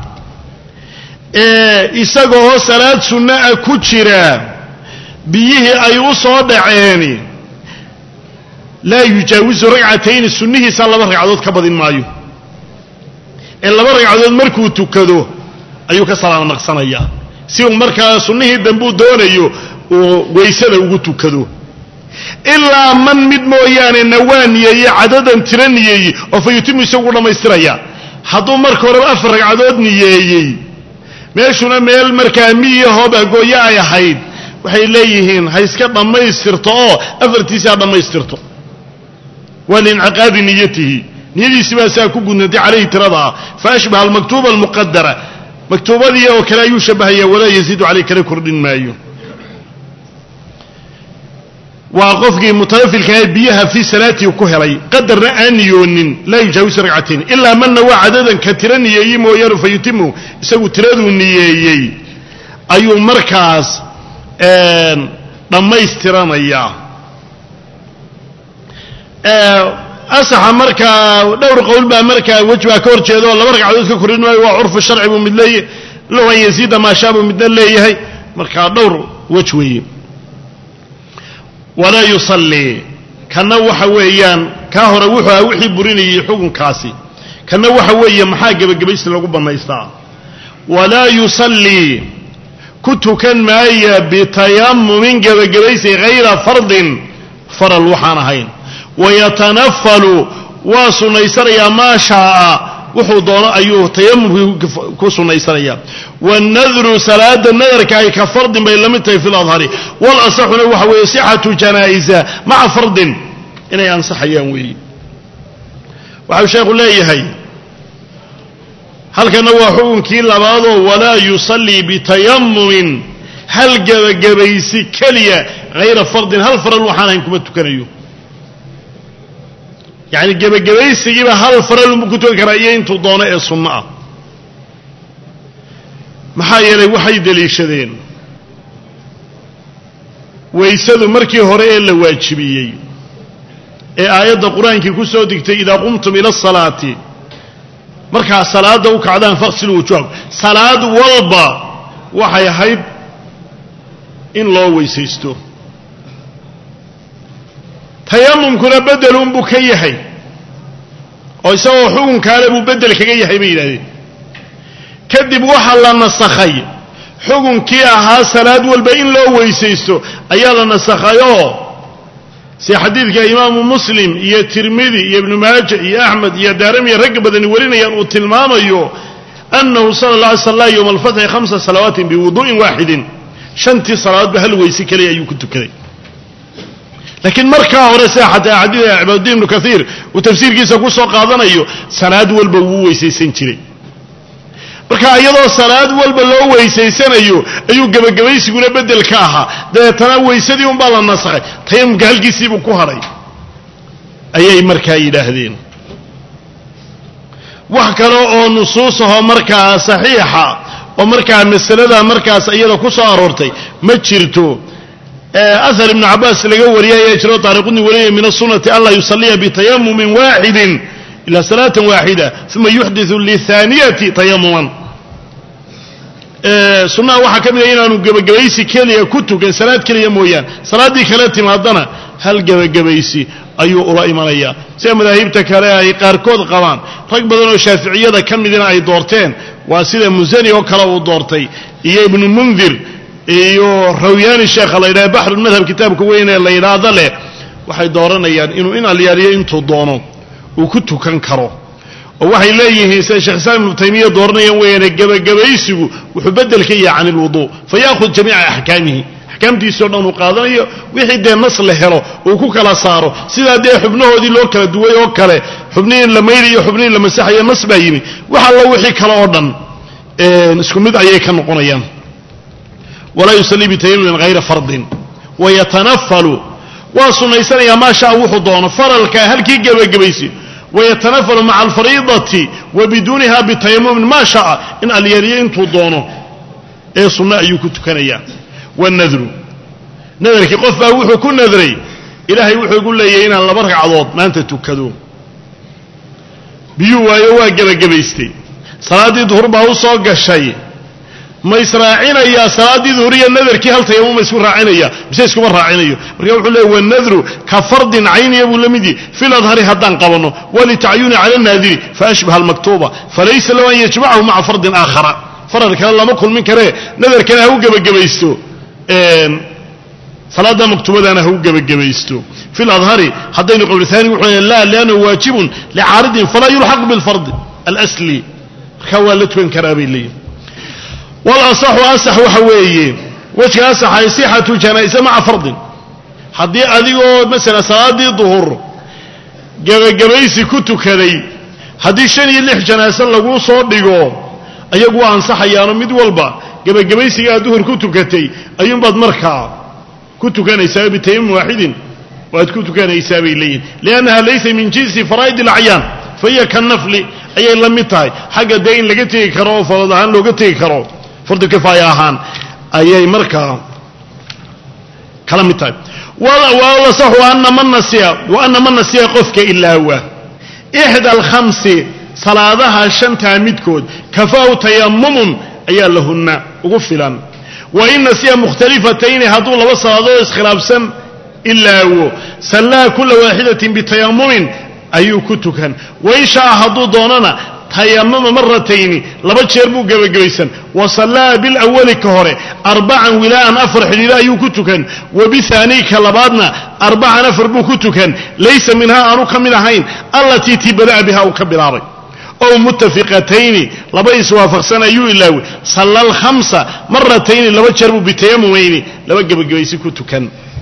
Speaker 1: ee isagoo salaad sunna ah ku jira biyihii ay u soo dhaceeni laa yujaawizu ragcatayni sunnihiisa laba ragcadood ka badin maayo ee laba ragcadood markuu tukado ayuu ka salaamo naqsanayaa si uu markaa sunnihii dambuu doonayo uu waysada ugu tukado ilaa man mid mooyaane nawaa niyeeye cadadan tira niyeeyey oo fa yutimu isagu dhammaystiraya hadduu marka horeba afar ragcadood niyeeyey meeshuna meel markaa miyahoo bahgooyo ay ahayd waxay leeyihiin ha iska dhammaystirto oo afartiisi ha dhammaystirto waa liinciqaadi niyatihi niyadiisi baa saa ku gudnatay calayhi tirada ah fa ashbaha almaktuuba almuqadara maktuubadii oo kale ayuu shabahayaa walaa yaziidu caleyh kale kordhin maayo waa qofkii mutanafilkaah biyaha fii salaatii ku helay qadarna aan niyoonin laa yujaawisu ragcatayn ilaa manna waa cadadan ka tira niyeeyey mooyaane fa yutimu isagu tiraduu niyeeyey ayuu markaas dhammaystiranayaa asaxa markaa dhowr qowl baa markaa wej baa ka hor jeeda oo laba ragcadood ka korin maayo waa curfu sharci buu mid leeyahy low an yaziida maashaa buu midna leeyahay markaa dhowr wej weeye walaa yusallii kana waxa weeyaan kaa hore wuxuu aha wixii burinayay xukunkaasi kana waxa weeye maxaa gebagabaysi lagu bannaystaa walaa yusallii ku tukan maaya bitayamumin gebagabaysi hayra fardin faral waxaan ahayn wayatanafalu waa sunnaysanayaa maa shaaa wuxuu doono ayuu tayamumkii ku sunnaysanayaa wanadru salaada nadarka ay ka fardin bay la mid tahay fi ladhari walasaxuna waxa weeye sixatu janaa'iza maca fardin inay ansaxayaan weeye waxau sheekhu leeyahay halkana waa xukunkii labaadoo walaa yusallii bitayamumin hal gebagabaysi keliya غير فرض هل فرض وحانا إنكم تكنيو يعني جب جبيس يجيب هل فرض ممكن كرايين تضانا الصناعة محايا وحي دليشدين ويسدوا مركي هرئي اللي واجبيي آيات القرآن كي كسو دكتي إذا قمتم إلى الصلاة مركا الصلاة وكعدان فاغسلوا وجوهكم صلاة والبا وحي حيد إن الله ويسيستو تيمم كنا بدلون بكيحي أو يسوى حكم كالبو بدل كيحي بيلادي كذب وحا لنا السخي حكم كيها صلاة والبين لو ويسيستو أيضا السخيو سي حديث إمام مسلم يا ترمذي يا ابن ماجه يا أحمد يا دارمي رقبة نورين يا التلمام أيو أنه صلى الله عليه وسلم يوم الفتح خمس صلوات بوضوء واحد شنتي صلاة بهل ويسي كلي أيو كنت كلي لكن مركا ورساحة عديد عباد ابن كثير وتفسير كيسا كوسو قادنا أيو صلاة والبو ويسي سنتري marka iyadoo salaad walba loo weeysayanayo ayuu gabagabaysiguna bedel ka aha deetana weeysadii un baa la nasakhay taym galgiisii buu ku haray ayay markaa yiraahdeen wax kale oo nusuusaha markaa saxiixa oo markaa masalada markaas iyada ku soo aroortay ma jirto athar ibn abbas laga wariyay jiro taariikhni wariyay min sunnati allah yusalli bi tayammum wahid ila salatan wahida thumma yuhdithu li thaniyati tayammuman sunna waxa kamid inaanu gabagabaysi kaliya ku tukan salaad kaliya mooyaan salaadii kale timaadana hal gabagabaysi ayuu ula imanaya si madaahibta kale ay qaar kood qabaan rag badan oo shaafiiciyada kamidina ay doorteen waa sida Muzani oo kale uu doortay iyo ibn Munzir iyo Rawiyani sheekh la yiraahdo bahr madhab kitaabka weyn ee la yiraahdo leh waxay dooranayaan inuu in aliyaariyo intuu doono uu ku tukan karo oo waxay leeyihiin sheekh Islam ibn Taymiyyah dooranayaan weeyna gabagabaysigu wuxuu bedel ka yahay aan wudu fayakhud jamii'a ahkaamihi ahkaamtiisu dhan uu qaadanayo wixii de nas la helo uu ku kala saaro sida de xubnahoodii loo kala duway oo kale xubniin la meeyay xubniin la masaxay nas baa yimi waxa la wixii kala oo dhan ee isku mid ayay ka noqonayaan wala yusalli bi tayammum ghayra fardin wa yatanaffalu wa sunaysanaya ma sha wuxuu doono faralka halkii gabagabaysi ويتنفل مع الفريضة وبدونها بتيمم ما شاء إن اليرين تضونه إيه صنع يكت كنيا والنذر نذر كي قفه وحو كل نذري إلهي وحو يقول لي إنا الله برك عضوض ما أنت تكدون بيوا يوا جب جبيستي صلاة ظهر بهو صاق الشيء ما يسرعين يا صلاة ظهرية النذر كي هل تيمم يسور راعين يا بس يسكو مرة راعين يا بريء الله والنذر كفرض عيني أبو لمدي في الأظهر هدان قبنه ولتعيون على الناذر فأشبه المكتوبة فليس له أن يجمعه مع فرض آخر فرض كان الله مكل من كره نذر كان هو جب جبيستو صلاة مكتوبة أنا هو جب جبيستو في الأظهر حدين قول ثاني وحنا لا لأنه واجب لعارض فلا يلحق بالفرض الأصلي خوالت من كرابي لي والأصح أصح وحويه وجه أصح يصيحة جنائز مع فرض حدي أذيو مثلا صلاة ظهر جبيسي كتو كذي حدي شن يلح جنائز لقو صوت ديقو أيقو أنصح يا رميد والبا جبيسي يا ظهر كتو كتي أيوم بعد مركع كتو كان يساوي بتيم واحد وقد كتو كان يساوي لين لأنها ليس من جنس فرائض الأعيان فهي كالنفل أي لمتاي حاجة دين لقيتي كرو فرضان لقيتي كرو فرض كفاية هان أي مركا كلام طيب ولا ولا صح وأن من نسيا وأن من نسيا قفك إلا هو إحدى الخمس صلاةها شنتها متكود كفاه تيمم أي لهن وغفلا وإن نسيا مختلفتين هذول وصلاة خلاف سن إلا هو سلا كل واحدة بتيمم أي كتكن وإن شاء هذو دوننا تيمم مرتين لبشر بو جبجيسن وصلى بالأول كهره أربعا ولاء أفرح لا يكتكن وبثاني كلبادنا أربعا نفر بو كتكن ليس منها أروك من هين التي تبدأ بها وكبراري أو متفقتين لبيس وافقسنا يو إلاوي صلى الخمسة مرتين لبشر بو بتيممين لبجب جبجيس كتكن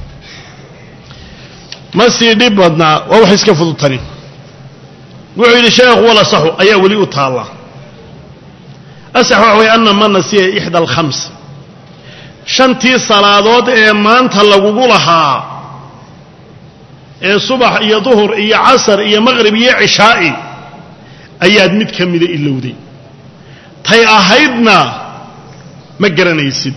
Speaker 1: ما سيدي بدنا ووحيس كفض الطريق وعيد الشيخ ولا صح أي ولي أطالع أسحوا أن من نسي إحدى الخمس shantii salaadood ee maanta lagugu lahaa ee subax iyo duhur iyo casar iyo maqrib iyo cishaa'i ayaad mid ka mida ilowday tay ahaydna ma garanaysid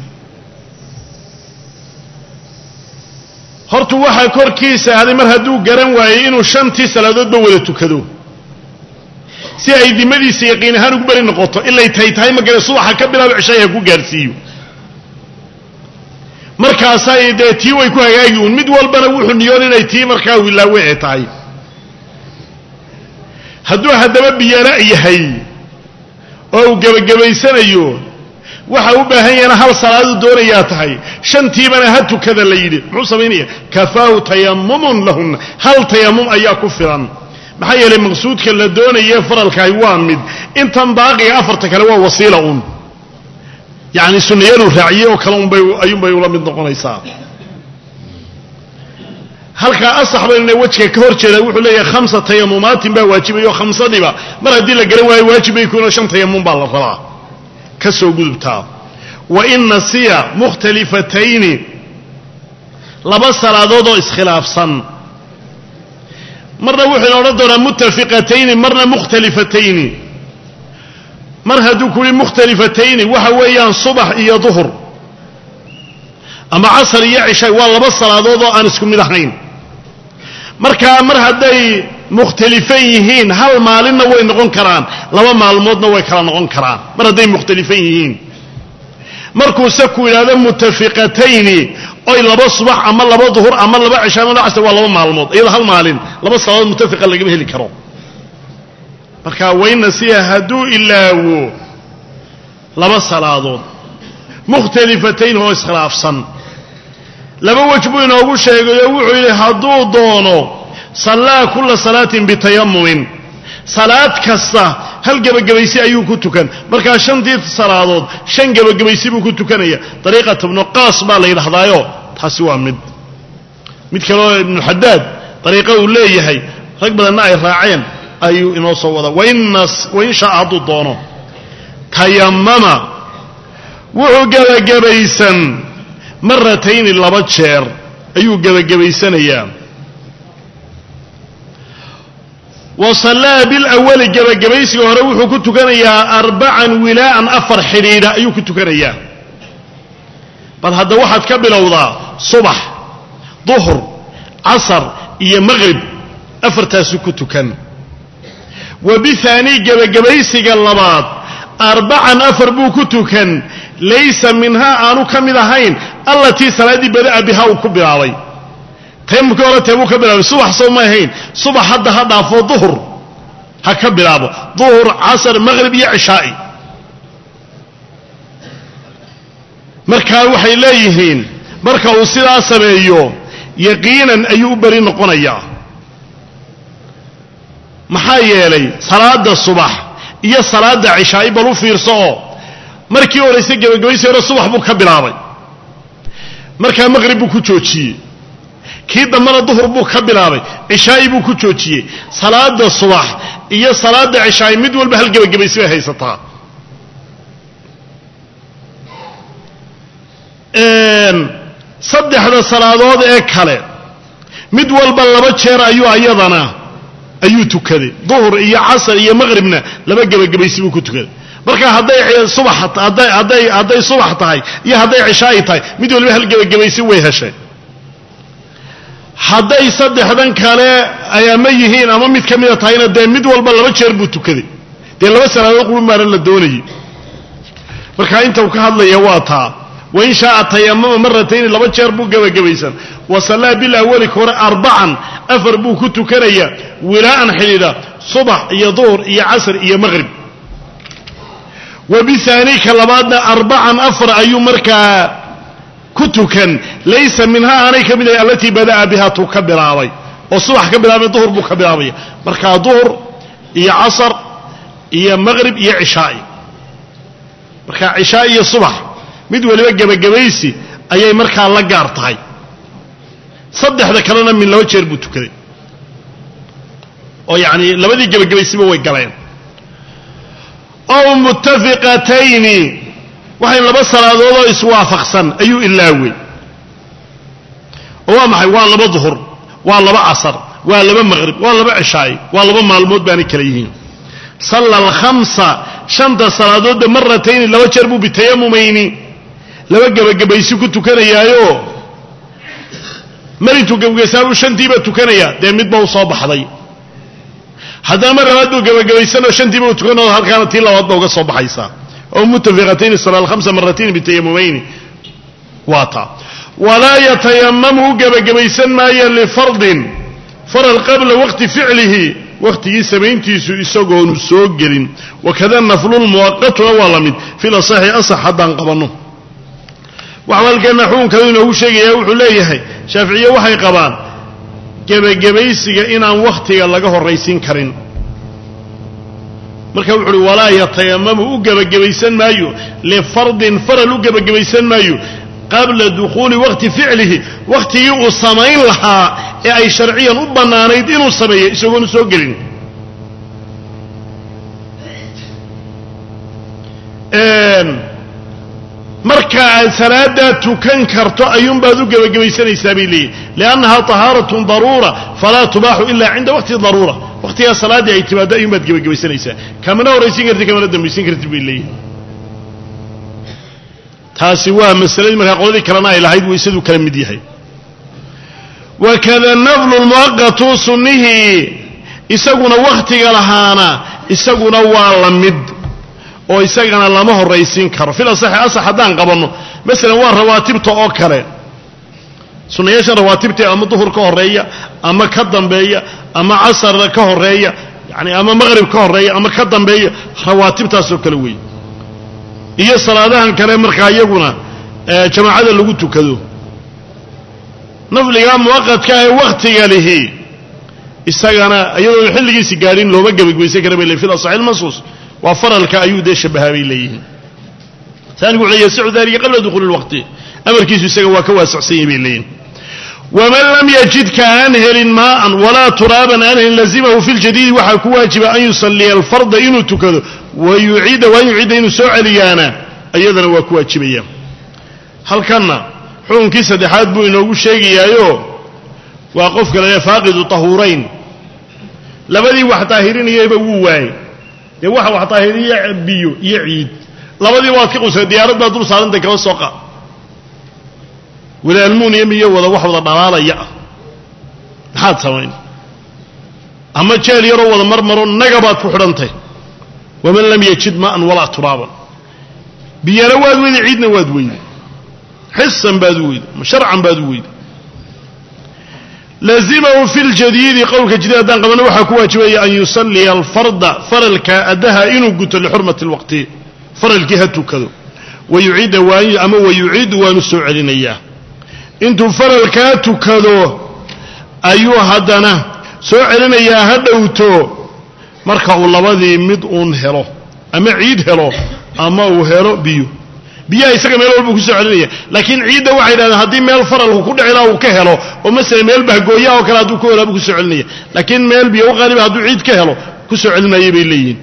Speaker 1: hortu waxaa korkiisa ahday mar hadduu garan waayey inuu shantii salaadoodba wada tukado si ay dimadiisa yaqiin ahaan ugu bari noqoto ilay tay tahay ma garan subaxa ka bilaabo cishaa'iha ku gaarsiiyo markaasay dee tii way ku hagaagi uun mid walbana wuxuu niyoon inay tii markaa wilaawe tahay hadduu haddaba biyana yahay oo uu gebagabaysanayo waxa u baahan yana hal salaadu doonayaa tahay shantiibana ha tukada la yidhi muxuu samaynaya kafaahu tayammumun lahunna hal tayammum ayaa ku filan maxaa yeelay maqsuudka la doonayee faralkahay waa mid intan baaqiga afarta kale waa wasiila uun yacni sunnayaduu raaciyey oo kale unbay ayuunbay ula mid noqonaysaa halkaa asax baynuna wejka ka hor jeeda wuxuu leeyahay khamsa tayamumaatin baa waajibayo khamsadiiba mar haddii la garan waayo waajibay kuuna shan tayamum baa la rabaa ka soo gudubtaa wa in nasiya mukhtalifatayni laba salaadood oo iskhilaafsan marna wuxuu odhan doonaa muttafiqatayni marna mukhtalifatayni mar hadduu ku yihi mukhtalifatayni waxa weeyaan subax iyo duhur ama casar iyo cishay waa laba salaadood oo aan isku mid ahayn markaa mar hadday mukhtalifan yihiin hal maalinna way noqon karaan laba maalmoodna way kala noqon karaan mar hadday mukhtalifan yihiin markuuse ku yidhaahdo muttafiqatayni oy laba subax ama laba duhur ama laba cishay ama laba casar waa laba maalmood iyadoo hal maalin laba salaadood muttafiqa lagama heli karo markaa waynasiya hadduu ilaawo laba salaadood mukhtalifatayn oo iskhilaafsan laba wej buu inoogu sheegayo wuxuu yidhi hadduu doono sallaa kulla salaatin bitayammumin salaad kasta hal gebagabaysi ayuu ku tukan markaa shantii salaadood shan gebagabaysi buu ku tukanaya dariiqat ibnu qaas baa la yidhaahdaayo taasi waa mid mid kaleo ibnu xadaad dariiqa uu leeyahay rag badanna ay raaceen ayuu inoo soo wada wain shaa hadduu doono tayammama wuxuu gebagabaysan maratayni laba jeer ayuu gebagabaysanayaa wa sallaa bilawali gebagabaysiga hore wuxuu ku tukanayaa arbacan wilaa'an afar xidhiidha ayuu ku tukanayaa bal hadda waxaad ka bilowdaa subax duhur casar iyo maqrib afartaasuu ku tukan wa bihaani gebagabaysiga labaad arbacan afar buu ku tukan laysa minhaa aanu ka mid ahayn allatii salaaddii bada'a bihaa uu ku bilaabay taymumkii hore teebuu ka bilaabay subax soo ma ahayn subax hadda ha dhaafo duhur ha ka bilaabo duhur casar maqrib iyo cishaa'i markaa waxay leeyihiin marka uu sidaa sameeyo yaqiinan ayuu u beri noqonayaa maxaa yeelay salaada subax iyo salaada cishaa'i bal u fiirso oo markii horeyse gebagabaysi hore subax buu ka bilaabay markaa maqrib buu ku joojiyey kii dambana duhur buu ka bilaabay cishaa'i buu ku joojiyey salaada subax iyo salaada cishaa'i mid walba hal gebagabaysi bay haysataa saddexda salaadood ee kale mid walba laba jeer ayuu ayadana ayuu tukaday duhur iyo casar iyo maqribna laba gebagabaysi buu ku tukaday marka hadday subax hadday hadday hadday subax tahay iyo hadday cishaa'i tahay mid walba hal gebagabaysi way heshay hadday saddexdan kale ay ama yihiin ama mid ka mida tahayna dee mid walba laba jeer buu tukaday dee laba salaadood qurun baana la doonayay marka inta uu ka hadlaya waa taa wain shaaa tayamama maratayni laba jeer buu gebagabaysan wa sallaa bilawali hore arbacan afar buu ku tukanaya wilaa'an xidhiidha subax iyo duhur iyo casr iyo maqrib wa bihaani ka labaadna arbacan afar ayuu markaa ku tukan laysa minhaa aanay ka mid ahay allatii bada'a bihaa tuu ka bilaabay oo subax ka bilaabay duhur buu ka bilaabaya markaa duhur iyo casar iyo maqrib iyo cishaa'i markaa cishaa'i iyo subax mid waliba gebagabaysi ayay markaa la gaar tahay saddexda kalena min laba jeer buu tukaday oo yacni labadii gebagabaysiba way galeen ow muttafiqatayni waxay laba salaadood oo iswaafaqsan ayuu ilaaway oo maxay waa laba duhur waa laba asar waa laba maghrib waa laba cishaay waa laba maalmood baan kala yihiin salla al-khamsa shanta salaadood marratayn laba jeer buu bitayammumayni laba gabagabaysi ku tukanayaayo maritu gabagaysaabu shantiiba tukanaya dee midba u soo baxday haddana mar labaad buu gabagabaysanoo shantiiba u tukanoo halkaana tii labaad ba uga soo baxaysaa oo mutafiqatayn salla al-khamsa marratayn bitayammumayni waata walaa yatayammamu gabagabaysan maayo lifardin faral qabla waqti ficlihi waqtigii samayntiisu isagoonu soo gelin wakada naflul muwaqqatuna waa la mid fil asahi asah haddaan qabanno waxa halkan xukunka inuu sheegaya wuxuu leeyahay shaaficiye waxay qabaan gabagabaysiga inaan waqtiga laga horeysin karin marka wuxuu walaa yatayammamu u gabagabaysan maayo li fardin faral u gabagabaysan maayo qabla dukhuli waqti ficlihi waqtigii uu samayn lahaa ee ay sharciyan u banaanayd inuu sameeyo isagoon soo gelin een marka salaada tukan karto ayuun baad u gabagabaysanaysaa biilii li'annaha tahaaratun daruura fala tubahu illa 'inda waqti daruura waqtiga salaada ay timaado ayuun baad gabagabaysanaysaa kamana horeysin karti kamana dambaysin karti biilii taasi waa masaladii marka qoladii kalena ay lahayd way sidoo kala mid yahay wakada naflu muwaqqatu sunnihi isaguna waqtiga lahaana isaguna waa la mid oo isagana lama horeysin karo fil asahi asah hadaan qabanno midalan waa rawaatibta oo kale sunnayaasha rawaatibta ama duhur ka horeeya ama ka dambeeya ama asar ka horeeya yani ama maghrib ka horeeya ama ka dambeeya rawaatibtaas oo kale weey iyo salaadahan kale marka iyaguna jamaacada lagu tukado nafliga muwaqqadka ee waqtiga lihi isagana iyadoo xilligiisa gaarin looma gabagbaysan karo bay fil sahih mansus wa faralka ayuu de shabahabay leeyihiin ثاني يقول يسع ذلك قبل دخول الوقت أمر كيس يسقى وكواسع بيلين ومن لم يجد كأنهل ماء ولا ترابا أنهل لزمه في الجديد وحكو واجب أن يصلي الفرض إنه تكذو ويعيد ويعيد إنه سوء ليانا أيضا وكو واجبيا هل كان حكم كيس دحاد بو إنه شيء يايو وقفك لنا فاقد طهورين لبدي واحد طاهرين يبقوا واي dee waxa wax taahiriya biyo iyo ciid labadii waa ka qusay diyaarad baa dul saarantay kala sooqa wala almuuniyam iyo wada wax wada dhalaalaya maxaad samayn ama jeel yaro wada marmaro nagabaad ku xidhantay waman lam yajid ma'an wala turaban biyana waad weyd ciidna waad weyd حسن بادويد شرعا بادويد لازمه في الجديد قولك جديد دان قبل وحا كواجبيا ان يصلي الفرض فرلك ادها انو قلت لحرمه الوقت فرلك هتكدو ويعيد وان اما ويعيد ونسو علينيا انتو فرلك هتكدو ايو هدنا سو علينيا هدوتو marka uu labadii mid uun helo ama ciid helo ama uu helo biyo biyo isaga meel walba ku soo celinaya laakiin ciidda waxa yiraahdaa hadii meel faral ku dhicila uu ka helo oo mesela meel bahgooya oo kala haduu ku helo ku soo celinaya laakiin meel biyo qaliba haduu ciid ka helo ku soo celinaya bay leeyihiin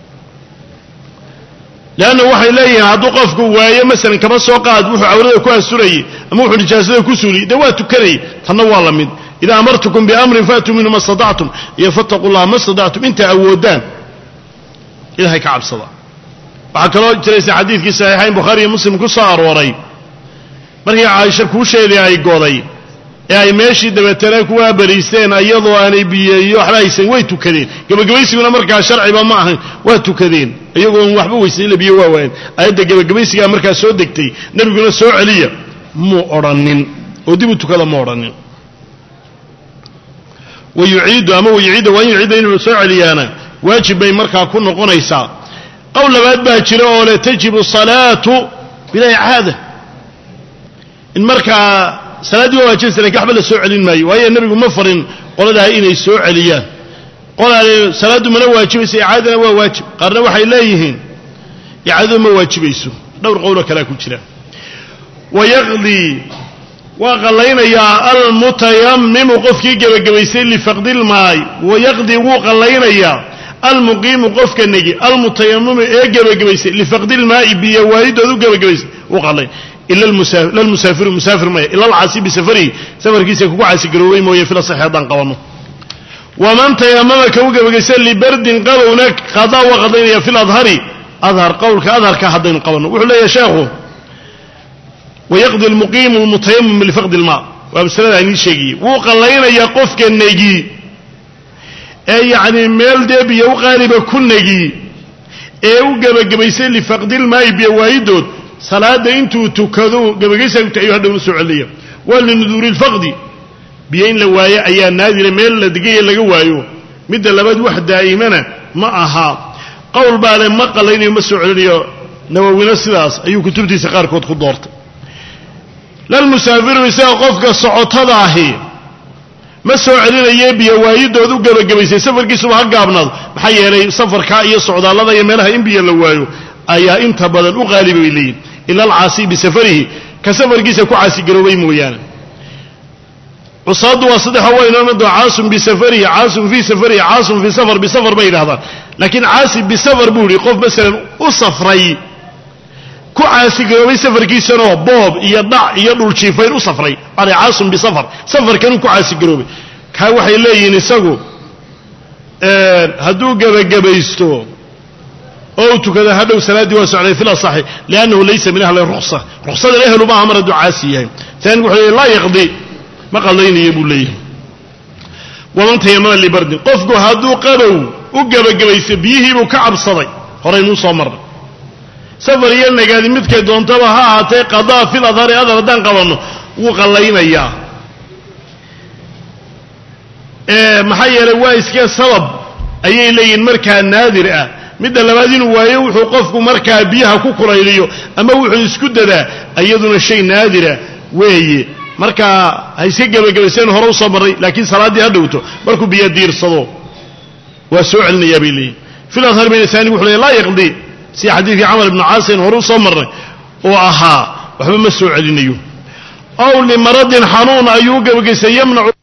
Speaker 1: laana waxa leeyahay haduu qofku waayo mesela kama soo qaad wuxuu awrada ku asurayay ama wuxuu nijaasada ku suuliyay dawaatu kanay tanna waa la mid إذا أمرتكم بأمر فأتوا منه ما استطعتم يفتقوا الله ما استطعتم انت أودان إذا هيك عب صدا وحكرا جلس حديث في صحيحين بخاري ومسلم كسار وري مرهي عائشة كوشة اللي هاي قوضي يعني ماشي دبتناك وابريستين أيضوا أني بيو حلايسين ويتو كذين قبل قبيسي من أمريكا شرعي بمعهن ويتو كذين أيضوا وحبوا يسيل بيو وين أيضا قبل قبيسي أمريكا سودكتي نبي قلنا سوء عليا مو أرنين وديبو تكلا مو أرنين ويعيد أما ويعيد ويعيد إنه سوء ليانا واجب بين مركا كن قنيسا قول بعد باكر ولا تجب الصلاة بلا إعادة إن مركا صلاة واجب سنك أحبل السوء للماء وهي النبي مفر قال لها إنه سوء ليان قال صلاة من واجب إعادة وواجب قالنا وحي إليهن إعادة ما واجب يسو دور قولك لا كتلا ويغلي وقلينا يا المتيمم قفكي جبجبيسين لفقد الماء ويقضي وقلينا يا المقيم قفك النجي المتيمم إيه جبجبيس لفقد الماء بيوايد ذو جبجبيس وقال إلا المسافر لا المسافر مسافر ما إلا العاصي بسفره سفر كيس يكون عاصي قروي مويه في الصحيح دان قوانه ومن تيمم كوجبجبيس لبرد قبونك قضاء وقضين في الأظهر أظهر قولك أظهر كهدين قوانه وحلا يا شيخه ويقضي المقيم المتيمم لفقد الماء وبسلا يعني شيء وقال لنا يقفك النجي أي يعني ميل دبي وغالبا كل نجي أو جبجبيس لفقد الماء بيوايدود صلاة أنتو تكذو جبجيس وتعيو هذا السعودية ولنذور الفقد بين لوايا أي نادر ميل لدقية لجوايو مد لبد واحد دائما ما أها قول بعد ما قال لنا يوم السعودية نووي السلاس أيو كتبتي سقار كود خضرت لا المسافر يساقفك الصعود هذا هي ما سوى علينا يبي وايد ذو قبل قبل سفر كيسوا هجابنا بحيري سفر كأي صعود الله يملها ينبي اللوايو أي أنت بدل وغالب إليه إلا العاصي بسفره كسفر كيس يكون عاصي قروي مويانا وصاد وصدح هو إنما عاصم بسفره عاصم في سفره عاصم في سفر بسفر بين هذا لكن عاصي بسفر بوري قف مثلا وصفري ku caasi garoobay safarkiisana boob iyo dhac iyo dhul jiifay u safray ari caasim bi safar safarkan ku caasi garoobay ka waxay leeyihiin isagu ee haduu gabagabaysto oo tukada hadhow salaadi waa socday fil sahih laanahu laysa min ahli rukhsa rukhsada ehlu ma amara ducaasiyahay taan wuxuu la yaqdi ma qalaynayo buu leeyahay waman tayamama li bardi qofku haduu qabow u gabagabaysto biyihii buu ka cabsaday horay nuu soo maray سفر يلنقادي متك دونتبها هاتي قضاء في الأظهر هذا ردان قوانه وقلينا إياه إيه محيا روايس كي السبب أي إلي المركة النادرة مدى لماذين ويوح وقفك مركة بيها كوكرا إليه أما وحو يسكد ذا أيضنا الشيء نادرة وهي مركة هيسيقى بقبسين هرو صبري لكن صلاة دي هدوته مركو بيدير الصدو وسوعلني يبي لي في الأظهر من الثاني وحو لا يقضي سي حديث عمر بن عاصم هرو صمر وأها وحب مسوع علينيو أو لمرض حنون أيوق وقس يمنع